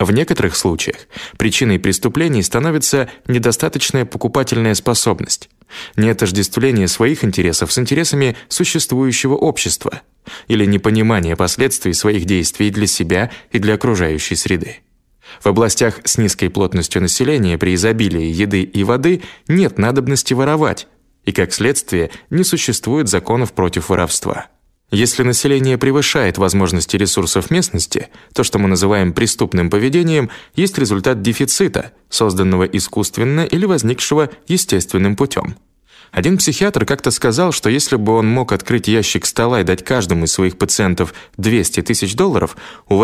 В некоторых случаях причиной преступлений становится недостаточная покупательная способность, неотождествление своих интересов с интересами существующего общества или непонимание последствий своих действий для себя и для окружающей среды. В областях с низкой плотностью населения при изобилии еды и воды нет надобности воровать, и, как следствие, не существует законов против воровства. Если население превышает возможности ресурсов местности, то, что мы называем преступным поведением, есть результат дефицита, созданного искусственно или возникшего естественным путем. Один психиатр как-то сказал, что если бы он мог открыть ящик стола и дать каждому из своих пациентов $200 000, у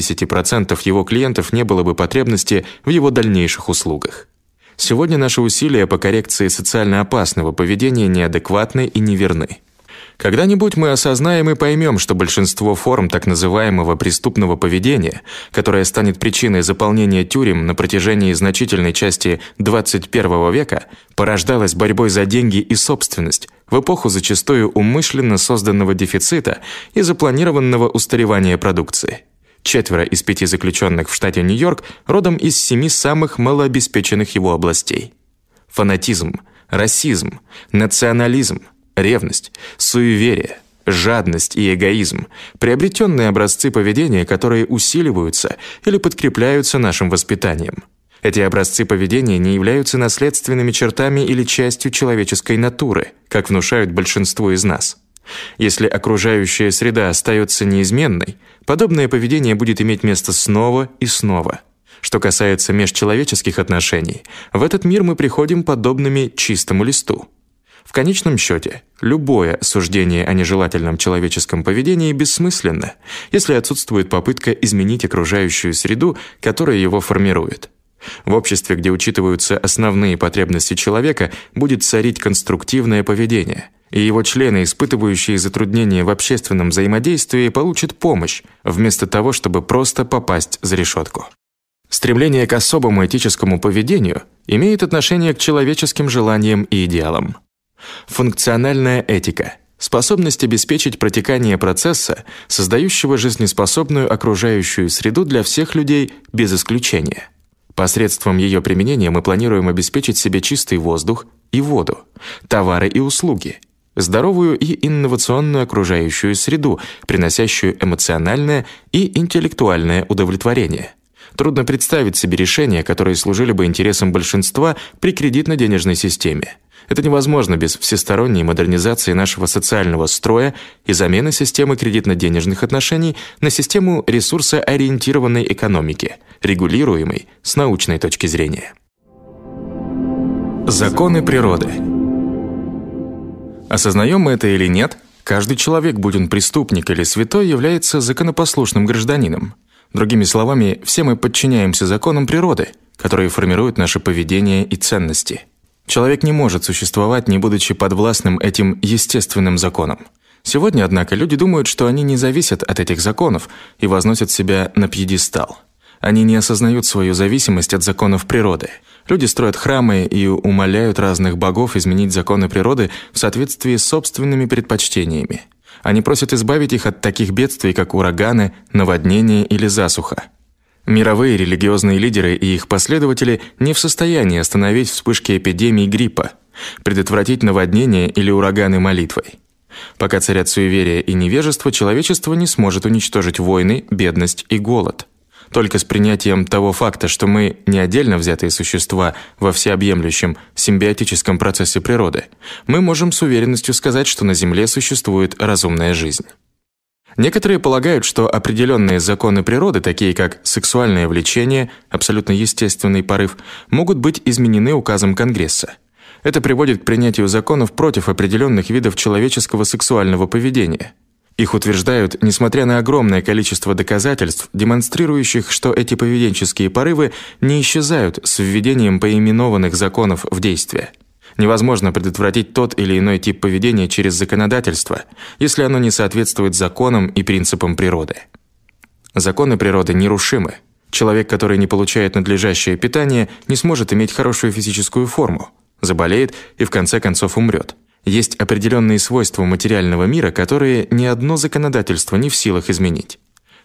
80% его клиентов не было бы потребности в его дальнейших услугах. Сегодня наши усилия по коррекции социально опасного поведения неадекватны и неверны. Когда-нибудь мы осознаем и поймем, что большинство форм так называемого преступного поведения, которое станет причиной заполнения тюрем на протяжении значительной части 21 века, порождалось борьбой за деньги и собственность в эпоху зачастую умышленно созданного дефицита и запланированного устаревания продукции. 4 из 5 заключенных в штате Нью-Йорк родом из 7 самых малообеспеченных его областей. Фанатизм, расизм, национализм, ревность, суеверие, жадность и эгоизм – приобретенные образцы поведения, которые усиливаются или подкрепляются нашим воспитанием. Эти образцы поведения не являются наследственными чертами или частью человеческой натуры, как внушают большинству из нас. Если окружающая среда остается неизменной, подобное поведение будет иметь место снова и снова. Что касается межчеловеческих отношений, в этот мир мы приходим подобными чистому листу. В конечном счете, любое суждение о нежелательном человеческом поведении бессмысленно, если отсутствует попытка изменить окружающую среду, которая его формирует. В обществе, где учитываются основные потребности человека, будет царить конструктивное поведение, и его члены, испытывающие затруднения в общественном взаимодействии, получат помощь, вместо того, чтобы просто попасть за решетку. Стремление к особому этическому поведению имеет отношение к человеческим желаниям и идеалам. Функциональная этика – способность обеспечить протекание процесса, создающего жизнеспособную окружающую среду для всех людей без исключения. Посредством ее применения мы планируем обеспечить себе чистый воздух и воду, товары и услуги, здоровую и инновационную окружающую среду, приносящую эмоциональное и интеллектуальное удовлетворение. Трудно представить себе решения, которые служили бы интересам большинства при кредитно-денежной системе. Это невозможно без всесторонней модернизации нашего социального строя и замены системы кредитно-денежных отношений на систему ресурсоориентированной экономики, регулируемой с научной точки зрения. Законы природы. Осознаем мы это или нет, каждый человек, будь он преступник или святой, является законопослушным гражданином. Другими словами, все мы подчиняемся законам природы, которые формируют наше поведение и ценности. Человек не может существовать, не будучи подвластным этим естественным законам. Сегодня, однако, люди думают, что они не зависят от этих законов и возносят себя на пьедестал. Они не осознают свою зависимость от законов природы. Люди строят храмы и умоляют разных богов изменить законы природы в соответствии с собственными предпочтениями. Они просят избавить их от таких бедствий, как ураганы, наводнения или засуха. Мировые религиозные лидеры и их последователи не в состоянии остановить вспышки эпидемий гриппа, предотвратить наводнения или ураганы молитвой. Пока царят суеверия и невежество, человечество не сможет уничтожить войны, бедность и голод. Только с принятием того факта, что мы не отдельно взятые существа во всеобъемлющем симбиотическом процессе природы, мы можем с уверенностью сказать, что на Земле существует разумная жизнь. Некоторые полагают, что определенные законы природы, такие как сексуальное влечение, абсолютно естественный порыв, могут быть изменены указом Конгресса. Это приводит к принятию законов против определенных видов человеческого сексуального поведения. Их утверждают, несмотря на огромное количество доказательств, демонстрирующих, что эти поведенческие порывы не исчезают с введением поименованных законов в действие. Невозможно предотвратить тот или иной тип поведения через законодательство, если оно не соответствует законам и принципам природы. Законы природы нерушимы. Человек, который не получает надлежащее питание, не сможет иметь хорошую физическую форму, заболеет и в конце концов умрет. Есть определенные свойства материального мира, которые ни одно законодательство не в силах изменить.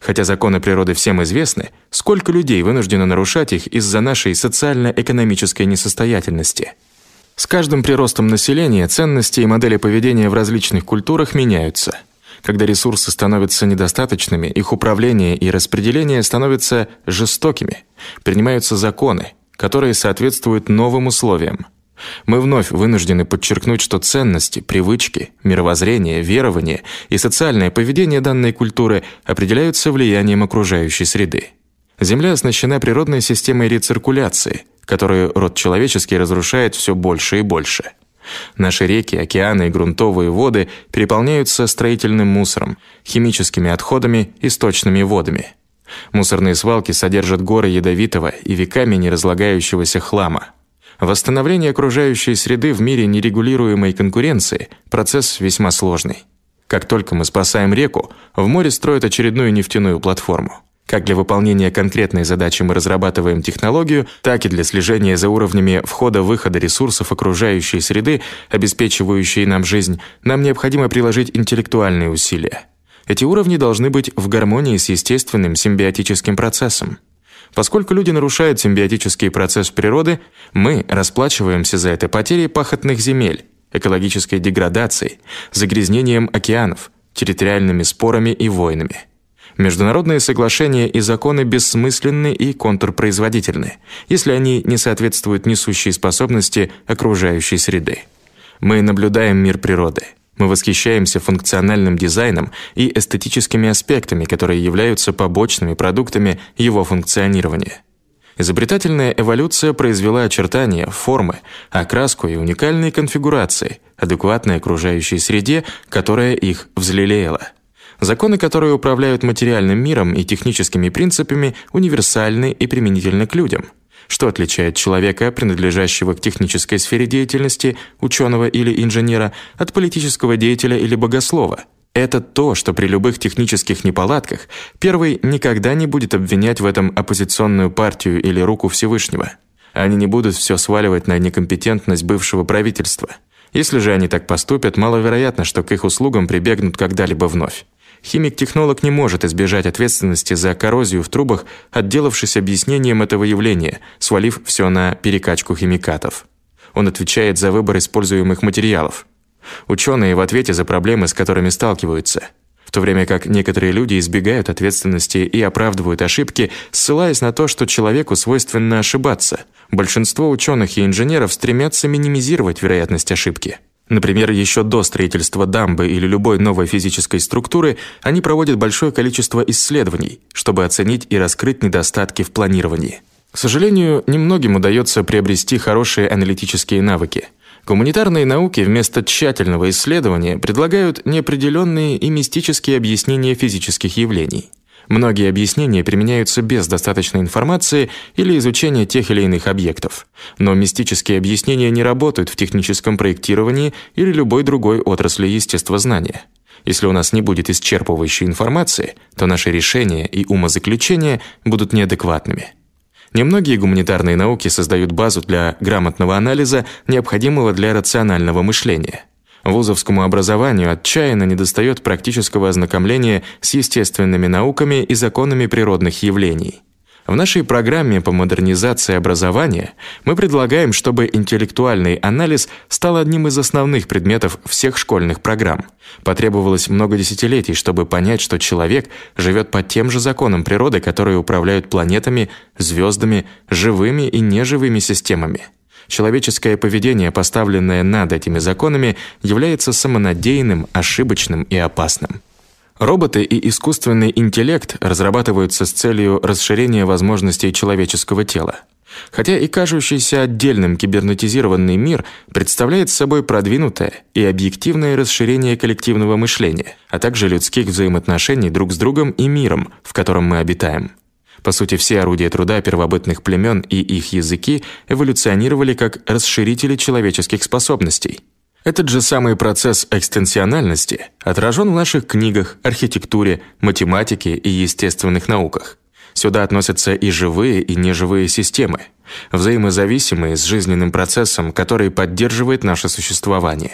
Хотя законы природы всем известны, сколько людей вынуждено нарушать их из-за нашей социально-экономической несостоятельности. С каждым приростом населения ценности и модели поведения в различных культурах меняются. Когда ресурсы становятся недостаточными, их управление и распределение становятся жестокими, принимаются законы, которые соответствуют новым условиям. Мы вновь вынуждены подчеркнуть, что ценности, привычки, мировоззрение, верования и социальное поведение данной культуры определяются влиянием окружающей среды. Земля оснащена природной системой рециркуляции, которую род человеческий разрушает все больше и больше. Наши реки, океаны и грунтовые воды переполняются строительным мусором, химическими отходами и сточными водами. Мусорные свалки содержат горы ядовитого и веками не разлагающегося хлама. Восстановление окружающей среды в мире нерегулируемой конкуренции – процесс весьма сложный. Как только мы спасаем реку, в море строят очередную нефтяную платформу. Как для выполнения конкретной задачи мы разрабатываем технологию, так и для слежения за уровнями входа-выхода ресурсов окружающей среды, обеспечивающей нам жизнь, нам необходимо приложить интеллектуальные усилия. Эти уровни должны быть в гармонии с естественным симбиотическим процессом. Поскольку люди нарушают симбиотический процесс природы, мы расплачиваемся за это потерей пахотных земель, экологической деградацией, загрязнением океанов, территориальными спорами и войнами. Международные соглашения и законы бессмысленны и контрпроизводительны, если они не соответствуют несущей способности окружающей среды. Мы наблюдаем мир природы. Мы восхищаемся функциональным дизайном и эстетическими аспектами, которые являются побочными продуктами его функционирования. Изобретательная эволюция произвела очертания, формы, окраску и уникальные конфигурации, адекватные окружающей среде, которая их взлелеяла. Законы, которые управляют материальным миром и техническими принципами, универсальны и применительны к людям. Что отличает человека, принадлежащего к технической сфере деятельности, ученого или инженера, от политического деятеля или богослова? Это то, что при любых технических неполадках первый никогда не будет обвинять в этом оппозиционную партию или руку Всевышнего. Они не будут все сваливать на некомпетентность бывшего правительства. Если же они так поступят, маловероятно, что к их услугам прибегнут когда-либо вновь. Химик-технолог не может избежать ответственности за коррозию в трубах, отделавшись объяснением этого явления, свалив все на перекачку химикатов. Он отвечает за выбор используемых материалов. Ученые в ответе за проблемы, с которыми сталкиваются. В то время как некоторые люди избегают ответственности и оправдывают ошибки, ссылаясь на то, что человеку свойственно ошибаться. Большинство ученых и инженеров стремятся минимизировать вероятность ошибки. Например, еще до строительства дамбы или любой новой физической структуры они проводят большое количество исследований, чтобы оценить и раскрыть недостатки в планировании. К сожалению, немногим удается приобрести хорошие аналитические навыки. Гуманитарные науки вместо тщательного исследования предлагают неопределенные и мистические объяснения физических явлений. Многие объяснения применяются без достаточной информации или изучения тех или иных объектов. Но мистические объяснения не работают в техническом проектировании или любой другой отрасли естествознания. Если у нас не будет исчерпывающей информации, то наши решения и умозаключения будут неадекватными. Немногие гуманитарные науки создают базу для грамотного анализа, необходимого для рационального мышления. Вузовскому образованию отчаянно недостает практического ознакомления с естественными науками и законами природных явлений. В нашей программе по модернизации образования мы предлагаем, чтобы интеллектуальный анализ стал одним из основных предметов всех школьных программ. Потребовалось много десятилетий, чтобы понять, что человек живет по тем же законам природы, которые управляют планетами, звездами, живыми и неживыми системами. Человеческое поведение, поставленное над этими законами, является самонадеянным, ошибочным и опасным. Роботы и искусственный интеллект разрабатываются с целью расширения возможностей человеческого тела. Хотя и кажущийся отдельным кибернетизированный мир представляет собой продвинутое и объективное расширение коллективного мышления, а также людских взаимоотношений друг с другом и миром, в котором мы обитаем. По сути, все орудия труда первобытных племен и их языки эволюционировали как расширители человеческих способностей. Этот же самый процесс экстенсиональности отражен в наших книгах, архитектуре, математике и естественных науках. Сюда относятся и живые, и неживые системы, взаимозависимые с жизненным процессом, который поддерживает наше существование.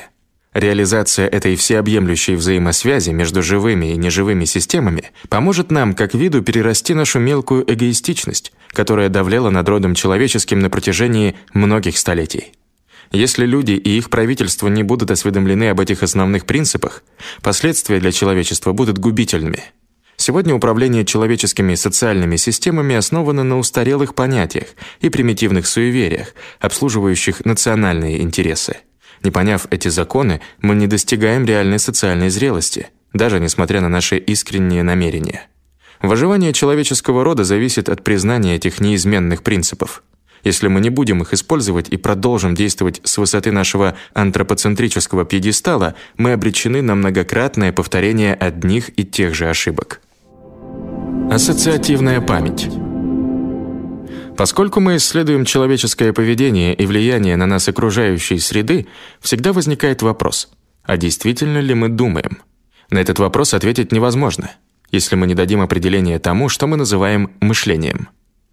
Реализация этой всеобъемлющей взаимосвязи между живыми и неживыми системами поможет нам, как виду, перерасти нашу мелкую эгоистичность, которая давлела над родом человеческим на протяжении многих столетий. Если люди и их правительства не будут осведомлены об этих основных принципах, последствия для человечества будут губительными. Сегодня управление человеческими социальными системами основано на устарелых понятиях и примитивных суевериях, обслуживающих национальные интересы. Не поняв эти законы, мы не достигаем реальной социальной зрелости, даже несмотря на наши искренние намерения. Выживание человеческого рода зависит от признания этих неизменных принципов. Если мы не будем их использовать и продолжим действовать с высоты нашего антропоцентрического пьедестала, мы обречены на многократное повторение одних и тех же ошибок. Ассоциативная память. Поскольку мы исследуем человеческое поведение и влияние на нас окружающей среды, всегда возникает вопрос: а действительно ли мы думаем? На этот вопрос ответить невозможно, если мы не дадим определения тому, что мы называем мышлением.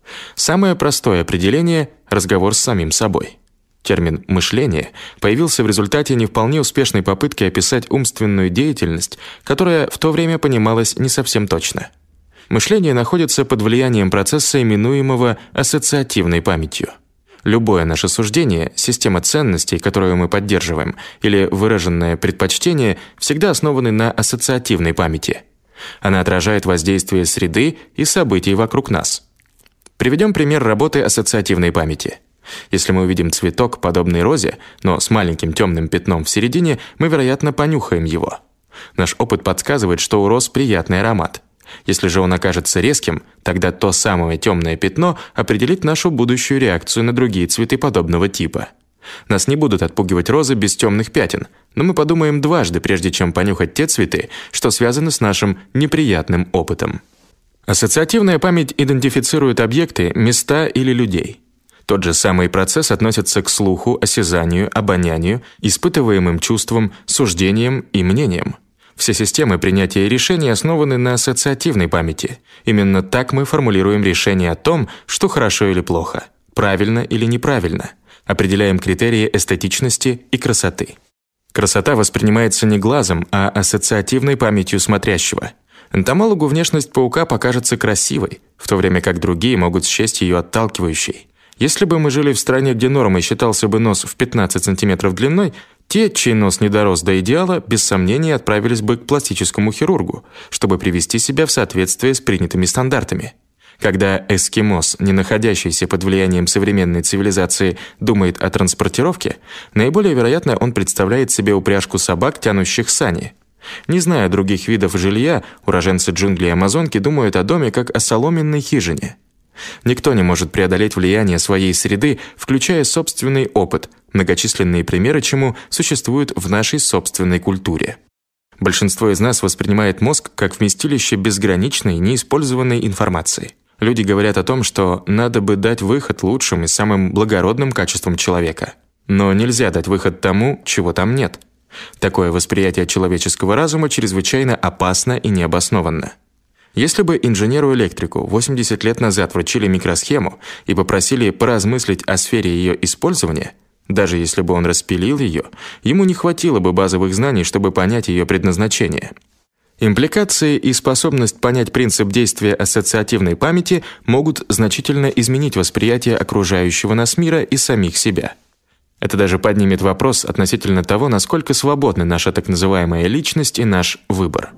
Самое простое определение – разговор с самим собой. Термин «мышление» появился в результате не вполне успешной попытки описать умственную деятельность, которая в то время понималась не совсем точно. Мышление находится под влиянием процесса, именуемого ассоциативной памятью. Любое наше суждение, система ценностей, которую мы поддерживаем, или выраженное предпочтение всегда основаны на ассоциативной памяти. Она отражает воздействие среды и событий вокруг нас. Приведем пример работы ассоциативной памяти. Если мы увидим цветок, подобный розе, но с маленьким темным пятном в середине, мы, вероятно, понюхаем его. Наш опыт подсказывает, что у роз приятный аромат. Если же он окажется резким, тогда то самое темное пятно определит нашу будущую реакцию на другие цветы подобного типа. Нас не будут отпугивать розы без темных пятен, но мы подумаем дважды, прежде чем понюхать те цветы, что связаны с нашим неприятным опытом. Ассоциативная память идентифицирует объекты, места или людей. Тот же самый процесс относится к слуху, осязанию, обонянию, испытываемым чувствам, суждениям и мнениям. Все системы принятия решений основаны на ассоциативной памяти. Именно так мы формулируем решение о том, что хорошо или плохо, правильно или неправильно. Определяем критерии эстетичности и красоты. Красота воспринимается не глазом, а ассоциативной памятью смотрящего. Энтомологу внешность паука покажется красивой, в то время как другие могут счесть ее отталкивающей. Если бы мы жили в стране, где нормой считался бы нос в 15 см длиной, те, чей нос не дорос до идеала, без сомнения отправились бы к пластическому хирургу, чтобы привести себя в соответствие с принятыми стандартами. Когда эскимос, не находящийся под влиянием современной цивилизации, думает о транспортировке, наиболее вероятно, он представляет себе упряжку собак, тянущих сани. Не зная других видов жилья, уроженцы джунглей Амазонки думают о доме как о соломенной хижине. Никто не может преодолеть влияние своей среды, включая собственный опыт, многочисленные примеры чему существуют в нашей собственной культуре. Большинство из нас воспринимает мозг как вместилище безграничной, неиспользованной информации. Люди говорят о том, что надо бы дать выход лучшим и самым благородным качествам человека. Но нельзя дать выход тому, чего там нет. Такое восприятие человеческого разума чрезвычайно опасно и необоснованно. Если бы инженеру-электрику 80 лет назад вручили микросхему и попросили поразмыслить о сфере ее использования, даже если бы он распилил ее, ему не хватило бы базовых знаний, чтобы понять ее предназначение. Импликации и способность понять принцип действия ассоциативной памяти могут значительно изменить восприятие окружающего нас мира и самих себя. Это даже поднимет вопрос относительно того, насколько свободны наша так называемая личность и наш выбор.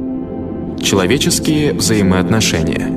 Человеческие взаимоотношения.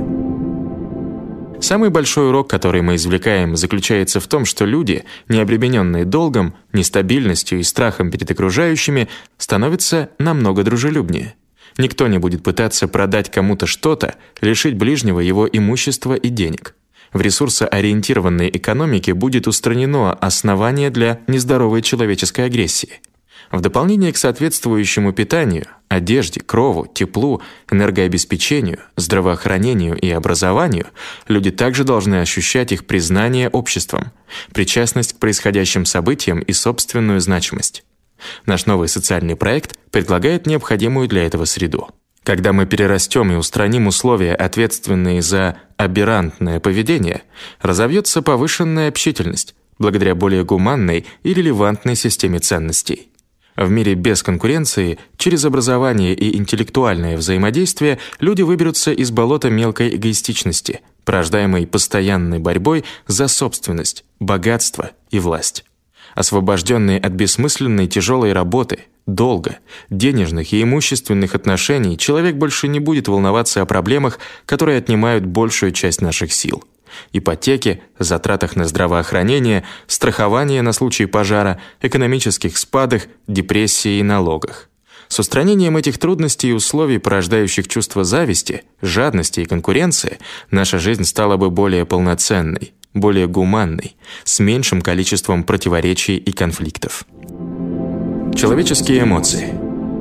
Самый большой урок, который мы извлекаем, заключается в том, что люди, не обремененные долгом, нестабильностью и страхом перед окружающими, становятся намного дружелюбнее. Никто не будет пытаться продать кому-то что-то, лишить ближнего его имущества и денег. В ресурсоориентированной экономике будет устранено основание для нездоровой человеческой агрессии. В дополнение к соответствующему питанию, одежде, крову, теплу, энергообеспечению, здравоохранению и образованию, люди также должны ощущать их признание обществом, причастность к происходящим событиям и собственную значимость. Наш новый социальный проект предлагает необходимую для этого среду. Когда мы перерастем и устраним условия, ответственные за аберрантное поведение, разовьется повышенная общительность, благодаря более гуманной и релевантной системе ценностей. В мире без конкуренции, через образование и интеллектуальное взаимодействие люди выберутся из болота мелкой эгоистичности, порождаемой постоянной борьбой за собственность, богатство и власть. Освобожденные от бессмысленной тяжелой работы, долга, денежных и имущественных отношений, человек больше не будет волноваться о проблемах, которые отнимают большую часть наших сил. Ипотеке, затратах на здравоохранение, страхование на случай пожара, экономических спадах, депрессии и налогах. С устранением этих трудностей и условий, порождающих чувство зависти, жадности и конкуренции, наша жизнь стала бы более полноценной, более гуманной, с меньшим количеством противоречий и конфликтов. Человеческие эмоции.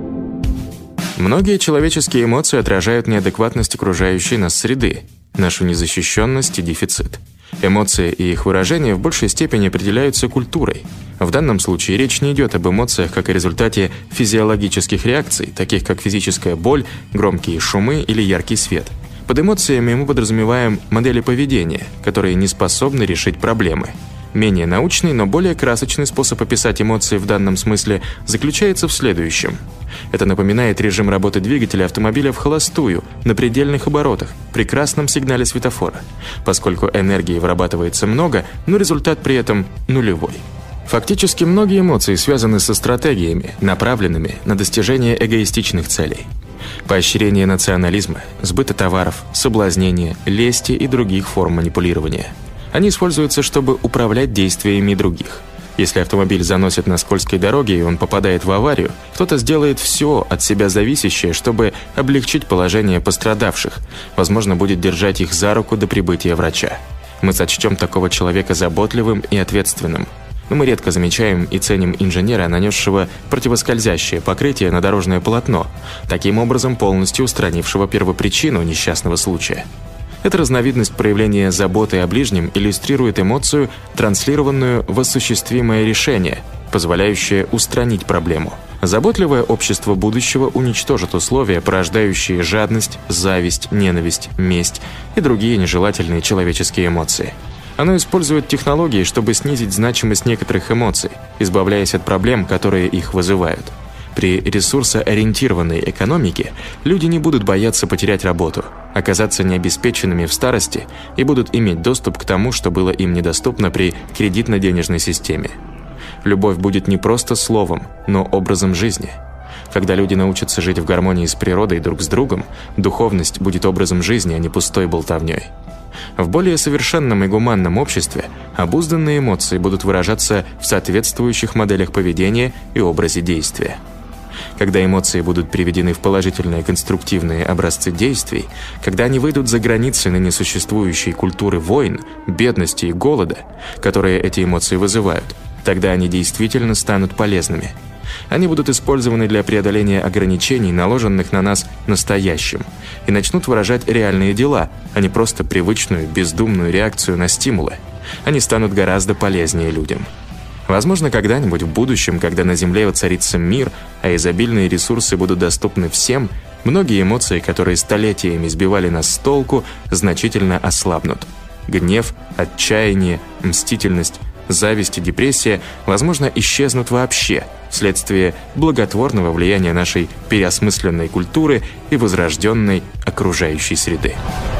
Многие человеческие эмоции отражают неадекватность окружающей нас среды, нашу незащищенность и дефицит. Эмоции и их выражения в большей степени определяются культурой. В данном случае речь не идет об эмоциях как о результате физиологических реакций, таких как физическая боль, громкие шумы или яркий свет. Под эмоциями мы подразумеваем модели поведения, которые не способны решить проблемы. Менее научный, но более красочный способ описать эмоции в данном смысле заключается в следующем. Это напоминает режим работы двигателя автомобиля в холостую, на предельных оборотах, при красном сигнале светофора, поскольку энергии вырабатывается много, но результат при этом нулевой. Фактически многие эмоции связаны со стратегиями, направленными на достижение эгоистичных целей. Поощрение национализма, сбыта товаров, соблазнения, лести и других форм манипулирования. Они используются, чтобы управлять действиями других. Если автомобиль заносит на скользкой дороге и он попадает в аварию, кто-то сделает все от себя зависящее, чтобы облегчить положение пострадавших, возможно, будет держать их за руку до прибытия врача. Мы сочтем такого человека заботливым и ответственным. Но мы редко замечаем и ценим инженера, нанесшего противоскользящее покрытие на дорожное полотно, таким образом полностью устранившего первопричину несчастного случая. Эта разновидность проявления заботы о ближнем иллюстрирует эмоцию, транслированную в осуществимое решение, позволяющее устранить проблему. Заботливое общество будущего уничтожит условия, порождающие жадность, зависть, ненависть, месть и другие нежелательные человеческие эмоции. Оно использует технологии, чтобы снизить значимость некоторых эмоций, избавляясь от проблем, которые их вызывают. При ресурсоориентированной экономике люди не будут бояться потерять работу, оказаться необеспеченными в старости и будут иметь доступ к тому, что было им недоступно при кредитно-денежной системе. Любовь будет не просто словом, но образом жизни. Когда люди научатся жить в гармонии с природой друг с другом, духовность будет образом жизни, а не пустой болтовней. В более совершенном и гуманном обществе обузданные эмоции будут выражаться в соответствующих моделях поведения и образе действия. Когда эмоции будут приведены в положительные конструктивные образцы действий, когда они выйдут за границы ныне существующей культуры войн, бедности и голода, которые эти эмоции вызывают, тогда они действительно станут полезными. Они будут использованы для преодоления ограничений, наложенных на нас настоящим, и начнут выражать реальные дела, а не просто привычную, бездумную реакцию на стимулы. Они станут гораздо полезнее людям. Возможно, когда-нибудь в будущем, когда на Земле воцарится мир, а изобильные ресурсы будут доступны всем, многие эмоции, которые столетиями сбивали нас с толку, значительно ослабнут. Гнев, отчаяние, мстительность, зависть и депрессия, возможно, исчезнут вообще вследствие благотворного влияния нашей переосмысленной культуры и возрожденной окружающей среды.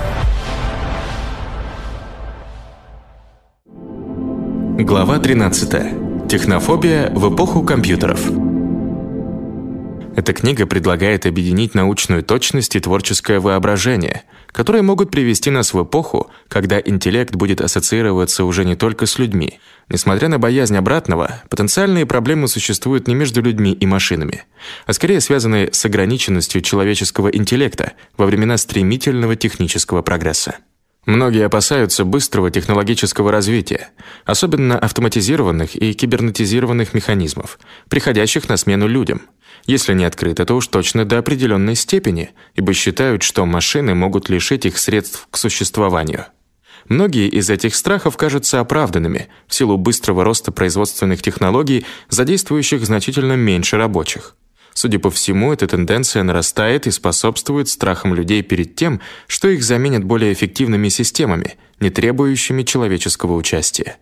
Глава 13. Технофобия в эпоху компьютеров. Эта книга предлагает объединить научную точность и творческое воображение, которые могут привести нас в эпоху, когда интеллект будет ассоциироваться уже не только с людьми. Несмотря на боязнь обратного, потенциальные проблемы существуют не между людьми и машинами, а скорее связаны с ограниченностью человеческого интеллекта во времена стремительного технического прогресса. Многие опасаются быстрого технологического развития, особенно автоматизированных и кибернетизированных механизмов, приходящих на смену людям. Если не открыто, то уж точно до определенной степени, ибо считают, что машины могут лишить их средств к существованию. Многие из этих страхов кажутся оправданными в силу быстрого роста производственных технологий, задействующих значительно меньше рабочих. Судя по всему, эта тенденция нарастает и способствует страхам людей перед тем, что их заменят более эффективными системами, не требующими человеческого участия.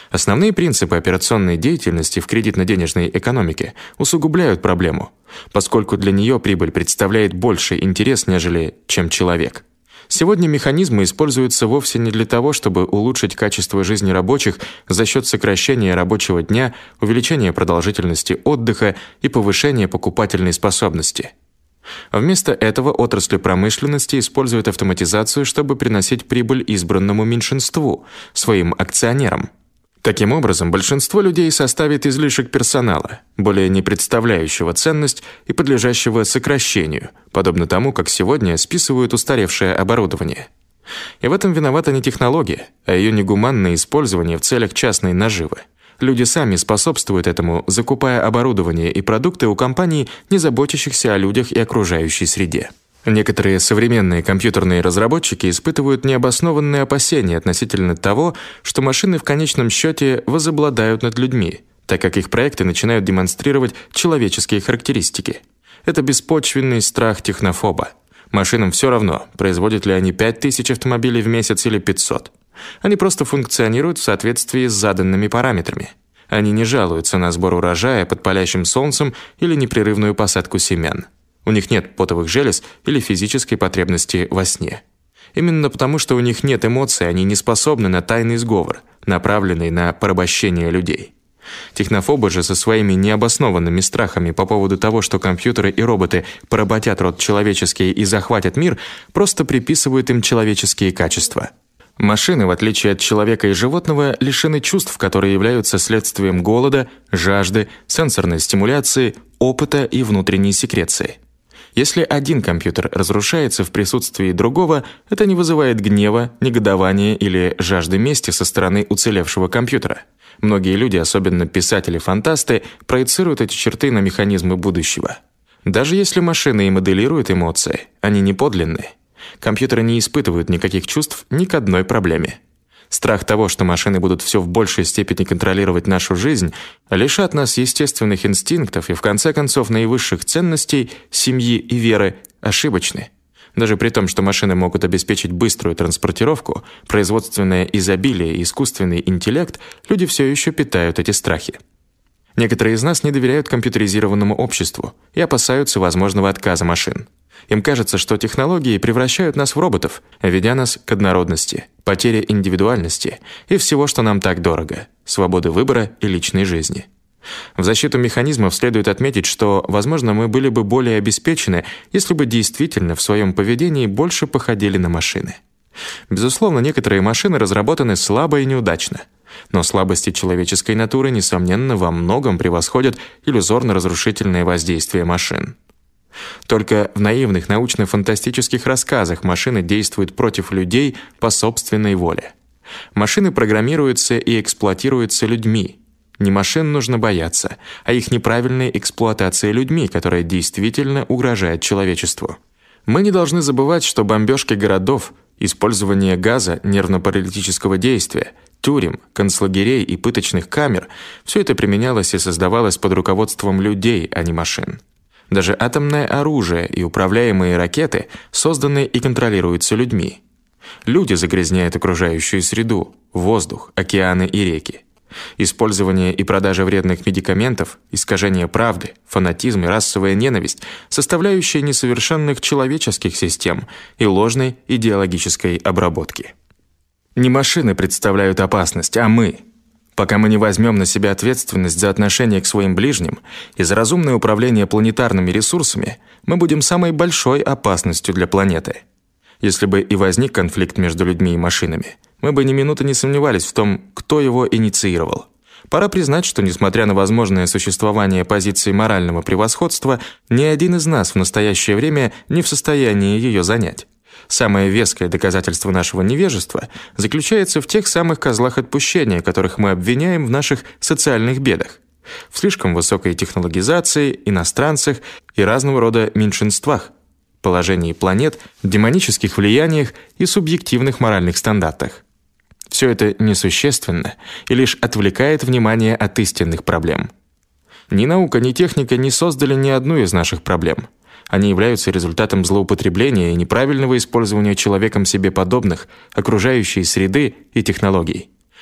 Основные принципы операционной деятельности в кредитно-денежной экономике усугубляют проблему, поскольку для нее прибыль представляет больший интерес, чем человек. Сегодня механизмы используются вовсе не для того, чтобы улучшить качество жизни рабочих за счет сокращения рабочего дня, увеличения продолжительности отдыха и повышения покупательной способности. Вместо этого отрасли промышленности используют автоматизацию, чтобы приносить прибыль избранному меньшинству, своим акционерам. Таким образом, большинство людей составит излишек персонала, более не представляющего ценность и подлежащего сокращению, подобно тому, как сегодня списывают устаревшее оборудование. И в этом виновата не технология, а ее негуманное использование в целях частной наживы. Люди сами способствуют этому, закупая оборудование и продукты у компаний, не заботящихся о людях и окружающей среде. Некоторые современные компьютерные разработчики испытывают необоснованные опасения относительно того, что машины в конечном счете возобладают над людьми, так как их проекты начинают демонстрировать человеческие характеристики. Это беспочвенный страх технофоба. Машинам все равно, производят ли они 5000 автомобилей в месяц или 500. Они просто функционируют в соответствии с заданными параметрами. Они не жалуются на сбор урожая под палящим солнцем или непрерывную посадку семян. У них нет потовых желез или физической потребности во сне. Именно потому, что у них нет эмоций, они не способны на тайный сговор, направленный на порабощение людей. Технофобы же со своими необоснованными страхами по поводу того, что компьютеры и роботы поработят род человеческий и захватят мир, просто приписывают им человеческие качества. Машины, в отличие от человека и животного, лишены чувств, которые являются следствием голода, жажды, сенсорной стимуляции, опыта и внутренней секреции. Если один компьютер разрушается в присутствии другого, это не вызывает гнева, негодования или жажды мести со стороны уцелевшего компьютера. Многие люди, особенно писатели-фантасты, проецируют эти черты на механизмы будущего. Даже если машины и моделируют эмоции, они не подлинные. Компьютеры не испытывают никаких чувств ни к одной проблеме. Страх того, что машины будут все в большей степени контролировать нашу жизнь, лишат нас естественных инстинктов и, в конце концов, наивысших ценностей, семьи и веры, ошибочны. Даже при том, что машины могут обеспечить быструю транспортировку, производственное изобилие и искусственный интеллект, люди все еще питают эти страхи. Некоторые из нас не доверяют компьютеризированному обществу и опасаются возможного отказа машин. Им кажется, что технологии превращают нас в роботов, ведя нас к однородности, потере индивидуальности и всего, что нам так дорого – свободы выбора и личной жизни. В защиту механизмов следует отметить, что, возможно, мы были бы более обеспечены, если бы действительно в своем поведении больше походили на машины. Безусловно, некоторые машины разработаны слабо и неудачно, но слабости человеческой натуры, несомненно, во многом превосходят иллюзорно-разрушительное воздействие машин. Только в наивных научно-фантастических рассказах машины действуют против людей по собственной воле. Машины программируются и эксплуатируются людьми. Не машин нужно бояться, а их неправильной эксплуатации людьми, которая действительно угрожает человечеству. Мы не должны забывать, что бомбежки городов, использование газа, нервно-паралитического действия, тюрем, концлагерей и пыточных камер – все это применялось и создавалось под руководством людей, а не машин. Даже атомное оружие и управляемые ракеты созданы и контролируются людьми. Люди загрязняют окружающую среду, воздух, океаны и реки. Использование и продажа вредных медикаментов, искажение правды, фанатизм и расовая ненависть – составляющие несовершенных человеческих систем и ложной идеологической обработки. Не машины представляют опасность, а мы. Пока мы не возьмем на себя ответственность за отношение к своим ближним и за разумное управление планетарными ресурсами, мы будем самой большой опасностью для планеты. Если бы и возник конфликт между людьми и машинами, мы бы ни минуты не сомневались в том, кто его инициировал. Пора признать, что, несмотря на возможное существование позиции морального превосходства, ни один из нас в настоящее время не в состоянии ее занять. Самое веское доказательство нашего невежества заключается в тех самых козлах отпущения, которых мы обвиняем в наших социальных бедах, в слишком высокой технологизации, иностранцах и разного рода меньшинствах, положении планет, демонических влияниях и субъективных моральных стандартах. Все это несущественно и лишь отвлекает внимание от истинных проблем. Ни наука, ни техника не создали ни одну из наших проблем. Они являются результатом злоупотребления и неправильного использования человеком себе подобных, окружающей среды и технологий.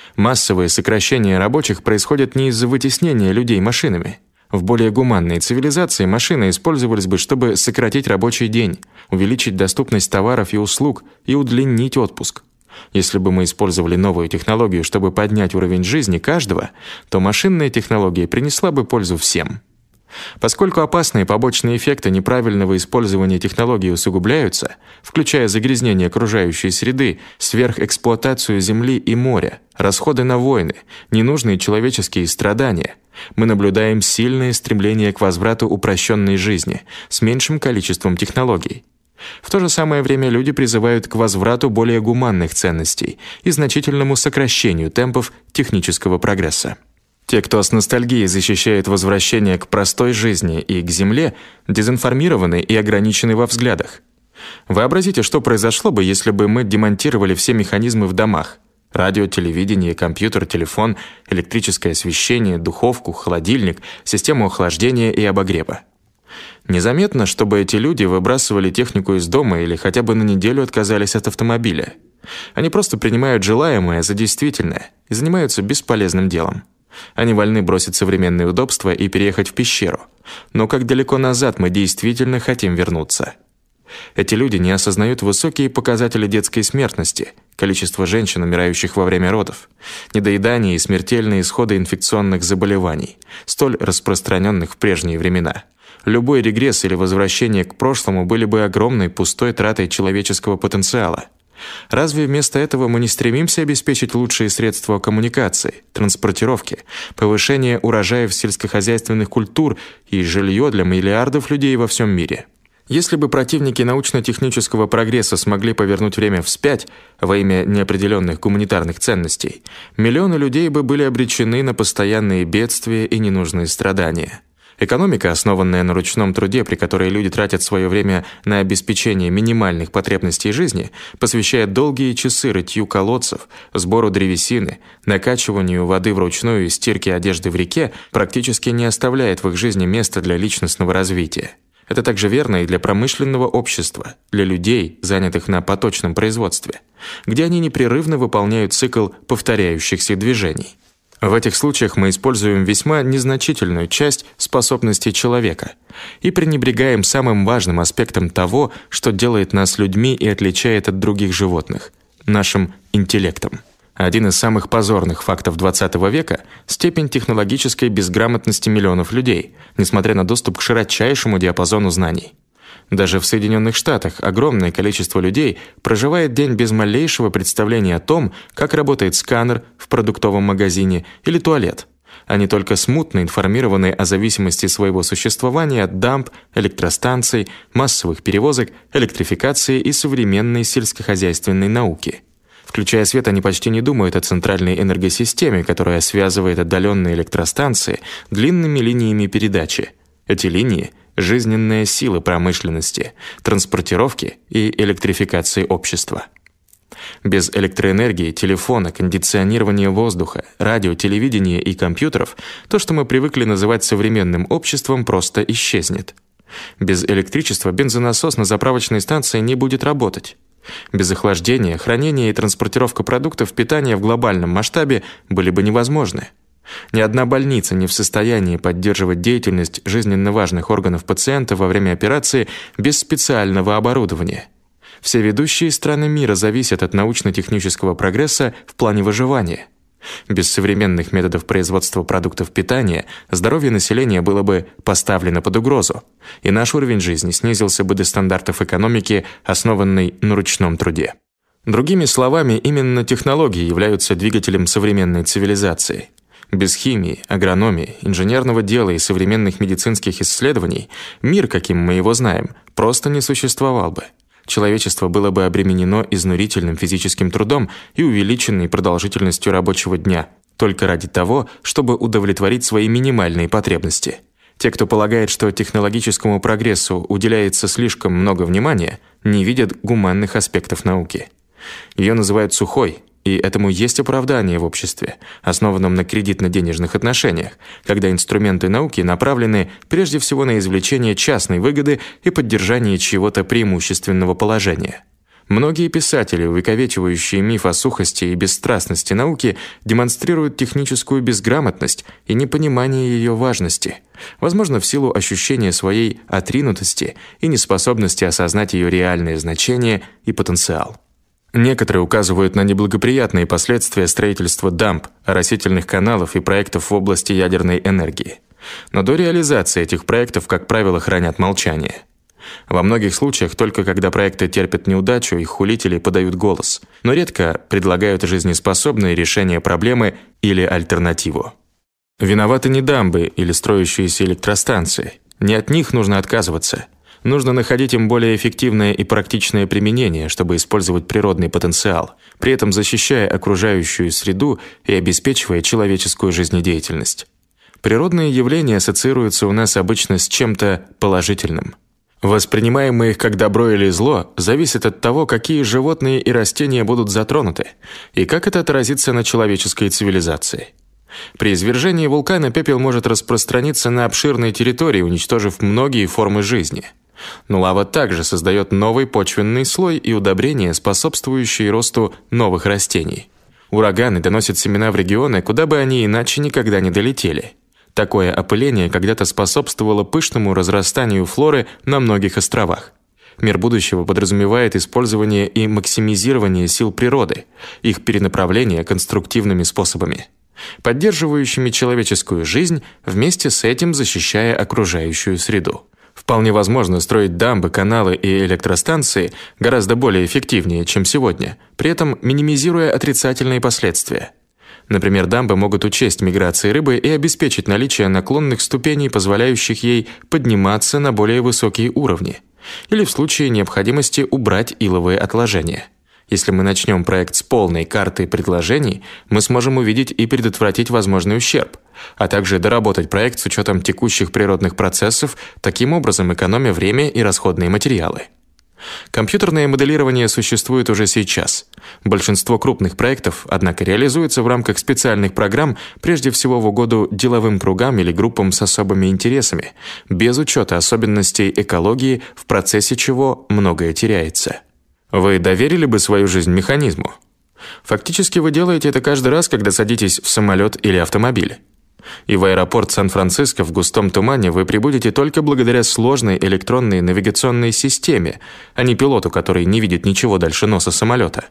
Массовые сокращения рабочих происходят не из-за вытеснения людей машинами. В более гуманной цивилизации машины использовались бы, чтобы сократить рабочий день, увеличить доступность товаров и услуг и удлинить отпуск. Если бы мы использовали новую технологию, чтобы поднять уровень жизни каждого, то машинная технология принесла бы пользу всем. Поскольку опасные побочные эффекты неправильного использования технологий усугубляются, включая загрязнение окружающей среды, сверхэксплуатацию земли и моря, расходы на войны, ненужные человеческие страдания, мы наблюдаем сильное стремление к возврату упрощенной жизни с меньшим количеством технологий. В то же самое время люди призывают к возврату более гуманных ценностей и значительному сокращению темпов технического прогресса. Те, кто с ностальгией защищает возвращение к простой жизни и к земле, дезинформированы и ограничены во взглядах. Вообразите, что произошло бы, если бы мы демонтировали все механизмы в домах: радио, телевидение, компьютер, телефон, электрическое освещение, духовку, холодильник, систему охлаждения и обогрева. Незаметно, чтобы эти люди выбрасывали технику из дома или хотя бы на неделю отказались от автомобиля. Они просто принимают желаемое за действительное и занимаются бесполезным делом. Они вольны бросить современные удобства и переехать в пещеру. Но как далеко назад мы действительно хотим вернуться? Эти люди не осознают высокие показатели детской смертности, количество женщин, умирающих во время родов, недоедание и смертельные исходы инфекционных заболеваний, столь распространенных в прежние времена. Любой регресс или возвращение к прошлому были бы огромной пустой тратой человеческого потенциала. Разве вместо этого мы не стремимся обеспечить лучшие средства коммуникации, транспортировки, повышение урожаев сельскохозяйственных культур и жилье для миллиардов людей во всем мире? Если бы противники научно-технического прогресса смогли повернуть время вспять во имя неопределенных гуманитарных ценностей, миллионы людей бы были обречены на постоянные бедствия и ненужные страдания. Экономика, основанная на ручном труде, при которой люди тратят свое время на обеспечение минимальных потребностей жизни, посвящая долгие часы рытью колодцев, сбору древесины, накачиванию воды вручную и стирке одежды в реке, практически не оставляет в их жизни места для личностного развития. Это также верно и для промышленного общества, для людей, занятых на поточном производстве, где они непрерывно выполняют цикл повторяющихся движений. В этих случаях мы используем весьма незначительную часть способностей человека и пренебрегаем самым важным аспектом того, что делает нас людьми и отличает от других животных – нашим интеллектом. Один из самых позорных фактов XX века – степень технологической безграмотности миллионов людей, несмотря на доступ к широчайшему диапазону знаний. Даже в Соединенных Штатах огромное количество людей проживает день без малейшего представления о том, как работает сканер в продуктовом магазине или туалет. Они только смутно информированы о зависимости своего существования от дамб, электростанций, массовых перевозок, электрификации и современной сельскохозяйственной науки. Включая свет, они почти не думают о центральной энергосистеме, которая связывает отдаленные электростанции длинными линиями передачи. Эти линии – жизненная сила промышленности, транспортировки и электрификации общества. Без электроэнергии, телефона, кондиционирования воздуха, радио, телевидения и компьютеров то, что мы привыкли называть современным обществом, просто исчезнет. Без электричества бензонасос на заправочной станции не будет работать. Без охлаждения, хранения и транспортировка продуктов питания в глобальном масштабе были бы невозможны. Ни одна больница не в состоянии поддерживать деятельность жизненно важных органов пациента во время операции без специального оборудования. Все ведущие страны мира зависят от научно-технического прогресса в плане выживания. Без современных методов производства продуктов питания здоровье населения было бы поставлено под угрозу, и наш уровень жизни снизился бы до стандартов экономики, основанной на ручном труде. Другими словами, именно технологии являются двигателем современной цивилизации. Без химии, агрономии, инженерного дела и современных медицинских исследований мир, каким мы его знаем, просто не существовал бы. Человечество было бы обременено изнурительным физическим трудом и увеличенной продолжительностью рабочего дня, только ради того, чтобы удовлетворить свои минимальные потребности. Те, кто полагает, что технологическому прогрессу уделяется слишком много внимания, не видят гуманных аспектов науки. Ее называют сухой, и этому есть оправдание в обществе, основанном на кредитно-денежных отношениях, когда инструменты науки направлены прежде всего на извлечение частной выгоды и поддержание чьего-то преимущественного положения. Многие писатели, увековечивающие миф о сухости и бесстрастности науки, демонстрируют техническую безграмотность и непонимание ее важности, возможно, в силу ощущения своей отринутости и неспособности осознать ее реальное значение и потенциал. Некоторые указывают на неблагоприятные последствия строительства дамб, оросительных каналов и проектов в области ядерной энергии. Но до реализации этих проектов, как правило, хранят молчание. Во многих случаях только когда проекты терпят неудачу, их хулители подают голос, но редко предлагают жизнеспособные решения проблемы или альтернативу. Виноваты не дамбы или строящиеся электростанции. Не от них нужно отказываться. Нужно находить им более эффективное и практичное применение, чтобы использовать природный потенциал, при этом защищая окружающую среду и обеспечивая человеческую жизнедеятельность. Природные явления ассоциируются у нас обычно с чем-то положительным. Воспринимаемое их как добро или зло зависит от того, какие животные и растения будут затронуты, и как это отразится на человеческой цивилизации. При извержении вулкана пепел может распространиться на обширные территории, уничтожив многие формы жизни. Но лава также создает новый почвенный слой и удобрения, способствующие росту новых растений. Ураганы доносят семена в регионы, куда бы они иначе никогда не долетели. Такое опыление когда-то способствовало пышному разрастанию флоры на многих островах. Мир будущего подразумевает использование и максимизирование сил природы, их перенаправление конструктивными способами, поддерживающими человеческую жизнь, вместе с этим защищая окружающую среду. Вполне возможно строить дамбы, каналы и электростанции гораздо более эффективнее, чем сегодня, при этом минимизируя отрицательные последствия. Например, дамбы могут учесть миграции рыбы и обеспечить наличие наклонных ступеней, позволяющих ей подниматься на более высокие уровни, или в случае необходимости убрать иловые отложения. Если мы начнем проект с полной картой предложений, мы сможем увидеть и предотвратить возможный ущерб, а также доработать проект с учетом текущих природных процессов, таким образом экономя время и расходные материалы. Компьютерное моделирование существует уже сейчас. Большинство крупных проектов, однако, реализуется в рамках специальных программ, прежде всего в угоду деловым кругам или группам с особыми интересами, без учета особенностей экологии, в процессе чего многое теряется. Вы доверили бы свою жизнь механизму? Фактически вы делаете это каждый раз, когда садитесь в самолет или автомобиль. И в аэропорт Сан-Франциско в густом тумане вы прибудете только благодаря сложной электронной навигационной системе, а не пилоту, который не видит ничего дальше носа самолета.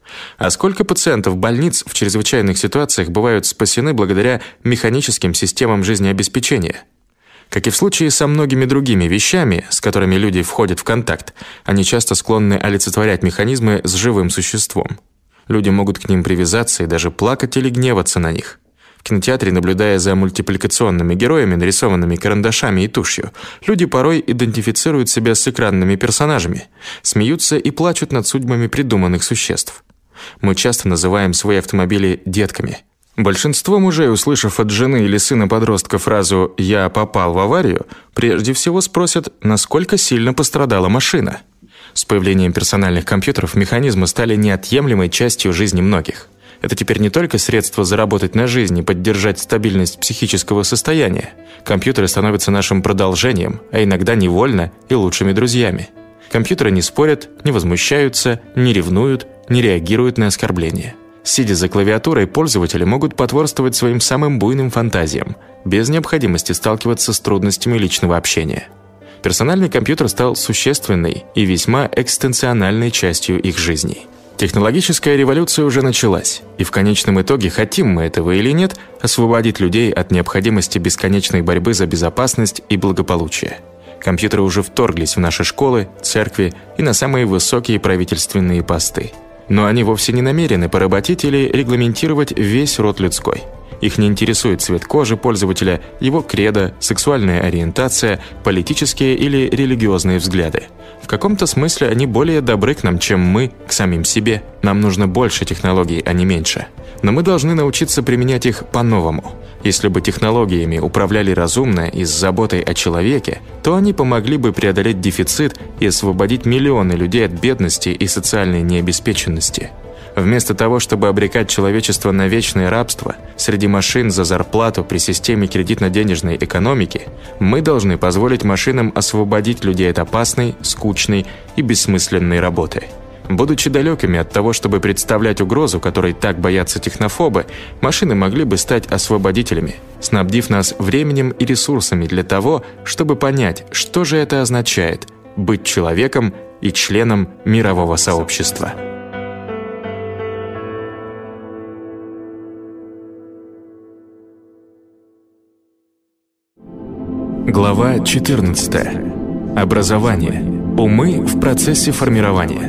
А сколько пациентов больниц в чрезвычайных ситуациях бывают спасены благодаря механическим системам жизнеобеспечения? Как и в случае со многими другими вещами, с которыми люди входят в контакт, они часто склонны олицетворять механизмы с живым существом. Люди могут к ним привязаться и даже плакать или гневаться на них. В кинотеатре, наблюдая за мультипликационными героями, нарисованными карандашами и тушью, люди порой идентифицируют себя с экранными персонажами, смеются и плачут над судьбами придуманных существ. Мы часто называем свои автомобили детками. Большинство мужей, услышав от жены или сына подростка фразу «я попал в аварию», прежде всего спросят, насколько сильно пострадала машина. С появлением персональных компьютеров механизмы стали неотъемлемой частью жизни многих. Это теперь не только средство заработать на жизнь и поддержать стабильность психического состояния. Компьютеры становятся нашим продолжением, а иногда невольно и лучшими друзьями. Компьютеры не спорят, не возмущаются, не ревнуют, не реагируют на оскорбления. Сидя за клавиатурой, пользователи могут потворствовать своим самым буйным фантазиям, без необходимости сталкиваться с трудностями личного общения. Персональный компьютер стал существенной и весьма экстенциональной частью их жизней. Технологическая революция уже началась, и в конечном итоге, хотим мы этого или нет, освободить людей от необходимости бесконечной борьбы за безопасность и благополучие. Компьютеры уже вторглись в наши школы, церкви и на самые высокие правительственные посты. Но они вовсе не намерены поработить или регламентировать весь род людской. Их не интересует цвет кожи пользователя, его кредо, сексуальная ориентация, политические или религиозные взгляды. В каком-то смысле они более добры к нам, чем мы к самим себе. Нам нужно больше технологий, а не меньше. Но мы должны научиться применять их по-новому. Если бы технологиями управляли разумно и с заботой о человеке, то они помогли бы преодолеть дефицит и освободить миллионы людей от бедности и социальной необеспеченности. Вместо того, чтобы обрекать человечество на вечное рабство среди машин за зарплату при системе кредитно-денежной экономики, мы должны позволить машинам освободить людей от опасной, скучной и бессмысленной работы. Будучи далекими от того, чтобы представлять угрозу, которой так боятся технофобы, машины могли бы стать освободителями, снабдив нас временем и ресурсами для того, чтобы понять, что же это означает – быть человеком и членом мирового сообщества. Глава 14. Образование. Умы в процессе формирования.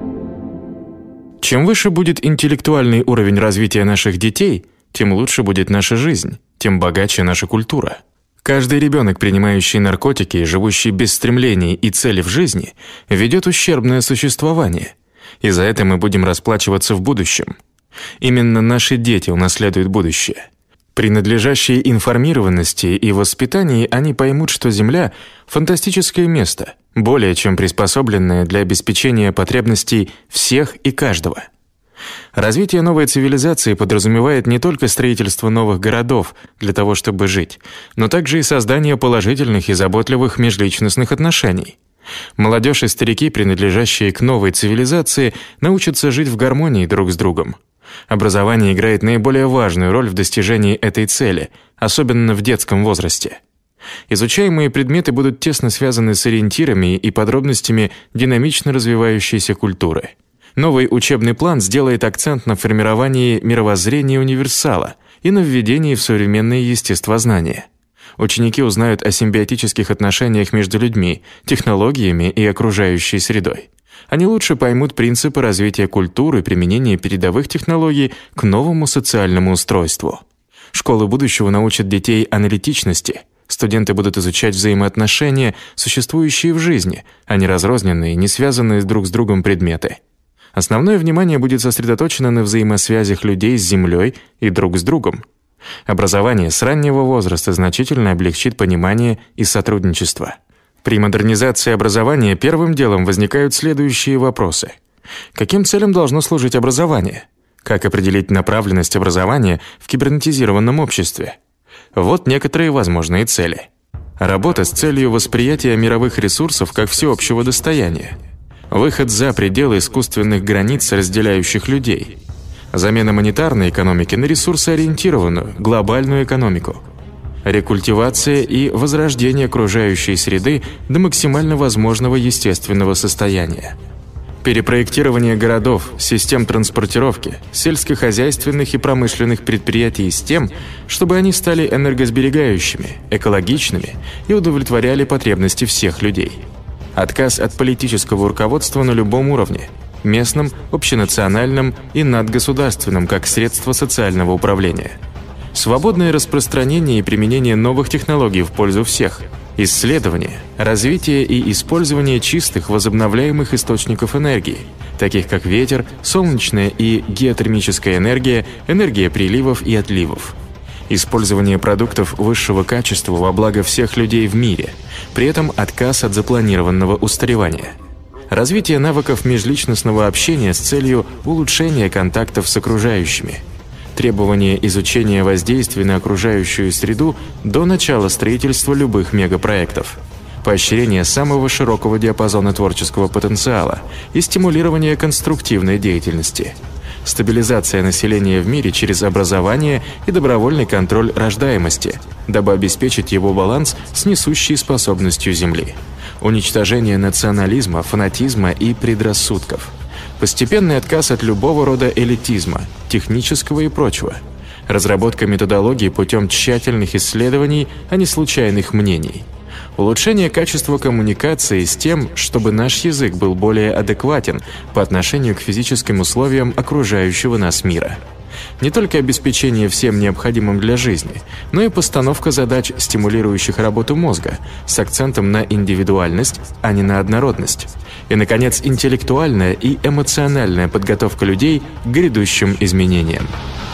Чем выше будет интеллектуальный уровень развития наших детей, тем лучше будет наша жизнь, тем богаче наша культура. Каждый ребенок, принимающий наркотики и живущий без стремлений и цели в жизни, ведет ущербное существование. И за это мы будем расплачиваться в будущем. Именно наши дети унаследуют будущее. При надлежащей информированности и воспитании они поймут, что Земля – фантастическое место, более чем приспособленное для обеспечения потребностей всех и каждого. Развитие новой цивилизации подразумевает не только строительство новых городов для того, чтобы жить, но также и создание положительных и заботливых межличностных отношений. Молодежь и старики, принадлежащие к новой цивилизации, научатся жить в гармонии друг с другом. Образование играет наиболее важную роль в достижении этой цели, особенно в детском возрасте. Изучаемые предметы будут тесно связаны с ориентирами и подробностями динамично развивающейся культуры. Новый учебный план сделает акцент на формировании мировоззрения универсала и на введении в современное естествознание. Ученики узнают о симбиотических отношениях между людьми, технологиями и окружающей средой. Они лучше поймут принципы развития культуры и применения передовых технологий к новому социальному устройству. Школы будущего научат детей аналитичности. Студенты будут изучать взаимоотношения, существующие в жизни, а не разрозненные, не связанные друг с другом предметы. Основное внимание будет сосредоточено на взаимосвязях людей с Землей и друг с другом. Образование с раннего возраста значительно облегчит понимание и сотрудничество. При модернизации образования первым делом возникают следующие вопросы. Каким целям должно служить образование? Как определить направленность образования в кибернетизированном обществе? Вот некоторые возможные цели. Работа с целью восприятия мировых ресурсов как всеобщего достояния. Выход за пределы искусственных границ, разделяющих людей. Замена монетарной экономики на ресурсоориентированную, глобальную экономику. Рекультивация и возрождение окружающей среды до максимально возможного естественного состояния. Перепроектирование городов, систем транспортировки, сельскохозяйственных и промышленных предприятий с тем, чтобы они стали энергосберегающими, экологичными и удовлетворяли потребности всех людей. Отказ от политического руководства на любом уровне – местном, общенациональном и надгосударственном как средство социального управления. Свободное распространение и применение новых технологий в пользу всех. Исследование, развитие и использование чистых возобновляемых источников энергии, таких как ветер, солнечная и геотермическая энергия, энергия приливов и отливов. Использование продуктов высшего качества во благо всех людей в мире, при этом отказ от запланированного устаревания. Развитие навыков межличностного общения с целью улучшения контактов с окружающими. Требование изучения воздействия на окружающую среду до начала строительства любых мегапроектов. Поощрение самого широкого диапазона творческого потенциала и стимулирование конструктивной деятельности. Стабилизация населения в мире через образование и добровольный контроль рождаемости, дабы обеспечить его баланс с несущей способностью Земли. Уничтожение национализма, фанатизма и предрассудков. Постепенный отказ от любого рода элитизма, технического и прочего. Разработка методологии путем тщательных исследований, а не случайных мнений. Улучшение качества коммуникации с тем, чтобы наш язык был более адекватен по отношению к физическим условиям окружающего нас мира. Не только обеспечение всем необходимым для жизни, но и постановка задач, стимулирующих работу мозга, с акцентом на индивидуальность, а не на однородность. И, наконец, интеллектуальная и эмоциональная подготовка людей к грядущим изменениям.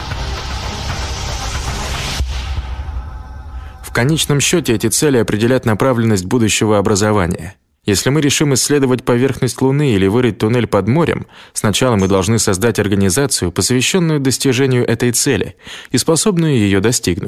В конечном счете эти цели определят направленность будущего образования. Если мы решим исследовать поверхность Луны или вырыть туннель под морем, сначала мы должны создать организацию, посвященную достижению этой цели и способную ее достигнуть.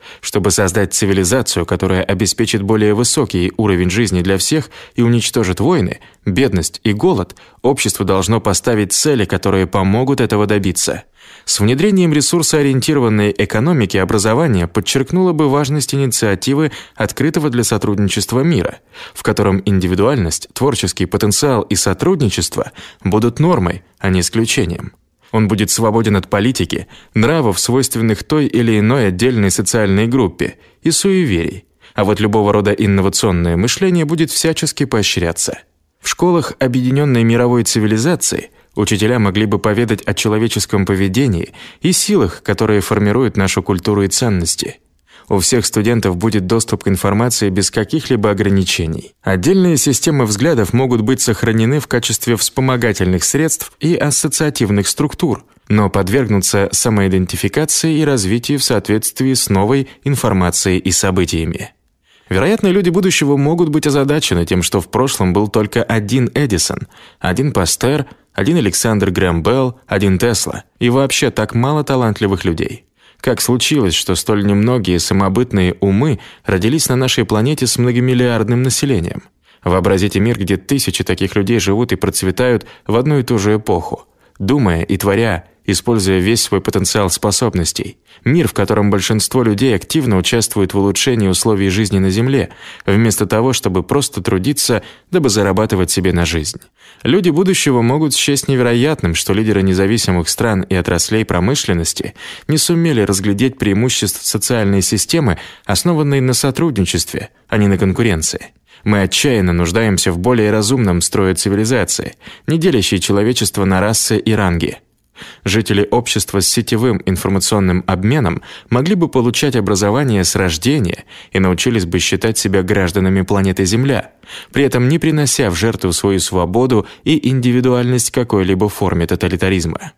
Чтобы создать цивилизацию, которая обеспечит более высокий уровень жизни для всех и уничтожит войны, бедность и голод, общество должно поставить цели, которые помогут этого добиться. С внедрением ресурсоориентированной экономики образование подчеркнуло бы важность инициативы открытого для сотрудничества мира, в котором индивидуальность, творческий потенциал и сотрудничество будут нормой, а не исключением. Он будет свободен от политики, нравов, свойственных той или иной отдельной социальной группе, и суеверий. А вот любого рода инновационное мышление будет всячески поощряться. В школах объединенной мировой цивилизации учителя могли бы поведать о человеческом поведении и силах, которые формируют нашу культуру и ценности. У всех студентов будет доступ к информации без каких-либо ограничений. Отдельные системы взглядов могут быть сохранены в качестве вспомогательных средств и ассоциативных структур, но подвергнутся самоидентификации и развитию в соответствии с новой информацией и событиями. Вероятно, люди будущего могут быть озадачены тем, что в прошлом был только один Эдисон, один Пастер, один Александр Грэм Белл, один Тесла и вообще так мало талантливых людей. Как случилось, что столь немногие самобытные умы родились на нашей планете с многомиллиардным населением? Вообразите мир, где тысячи таких людей живут и процветают в одну и ту же эпоху, думая и творя, используя весь свой потенциал способностей. Мир, в котором большинство людей активно участвует в улучшении условий жизни на Земле, вместо того, чтобы просто трудиться, дабы зарабатывать себе на жизнь. Люди будущего могут счесть невероятным, что лидеры независимых стран и отраслей промышленности не сумели разглядеть преимуществ социальной системы, основанной на сотрудничестве, а не на конкуренции. Мы отчаянно нуждаемся в более разумном строе цивилизации, не делящей человечество на расы и ранги. Жители общества с сетевым информационным обменом могли бы получать образование с рождения и научились бы считать себя гражданами планеты Земля, при этом не принося в жертву свою свободу и индивидуальность какой-либо форме тоталитаризма.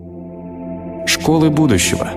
Школы будущего.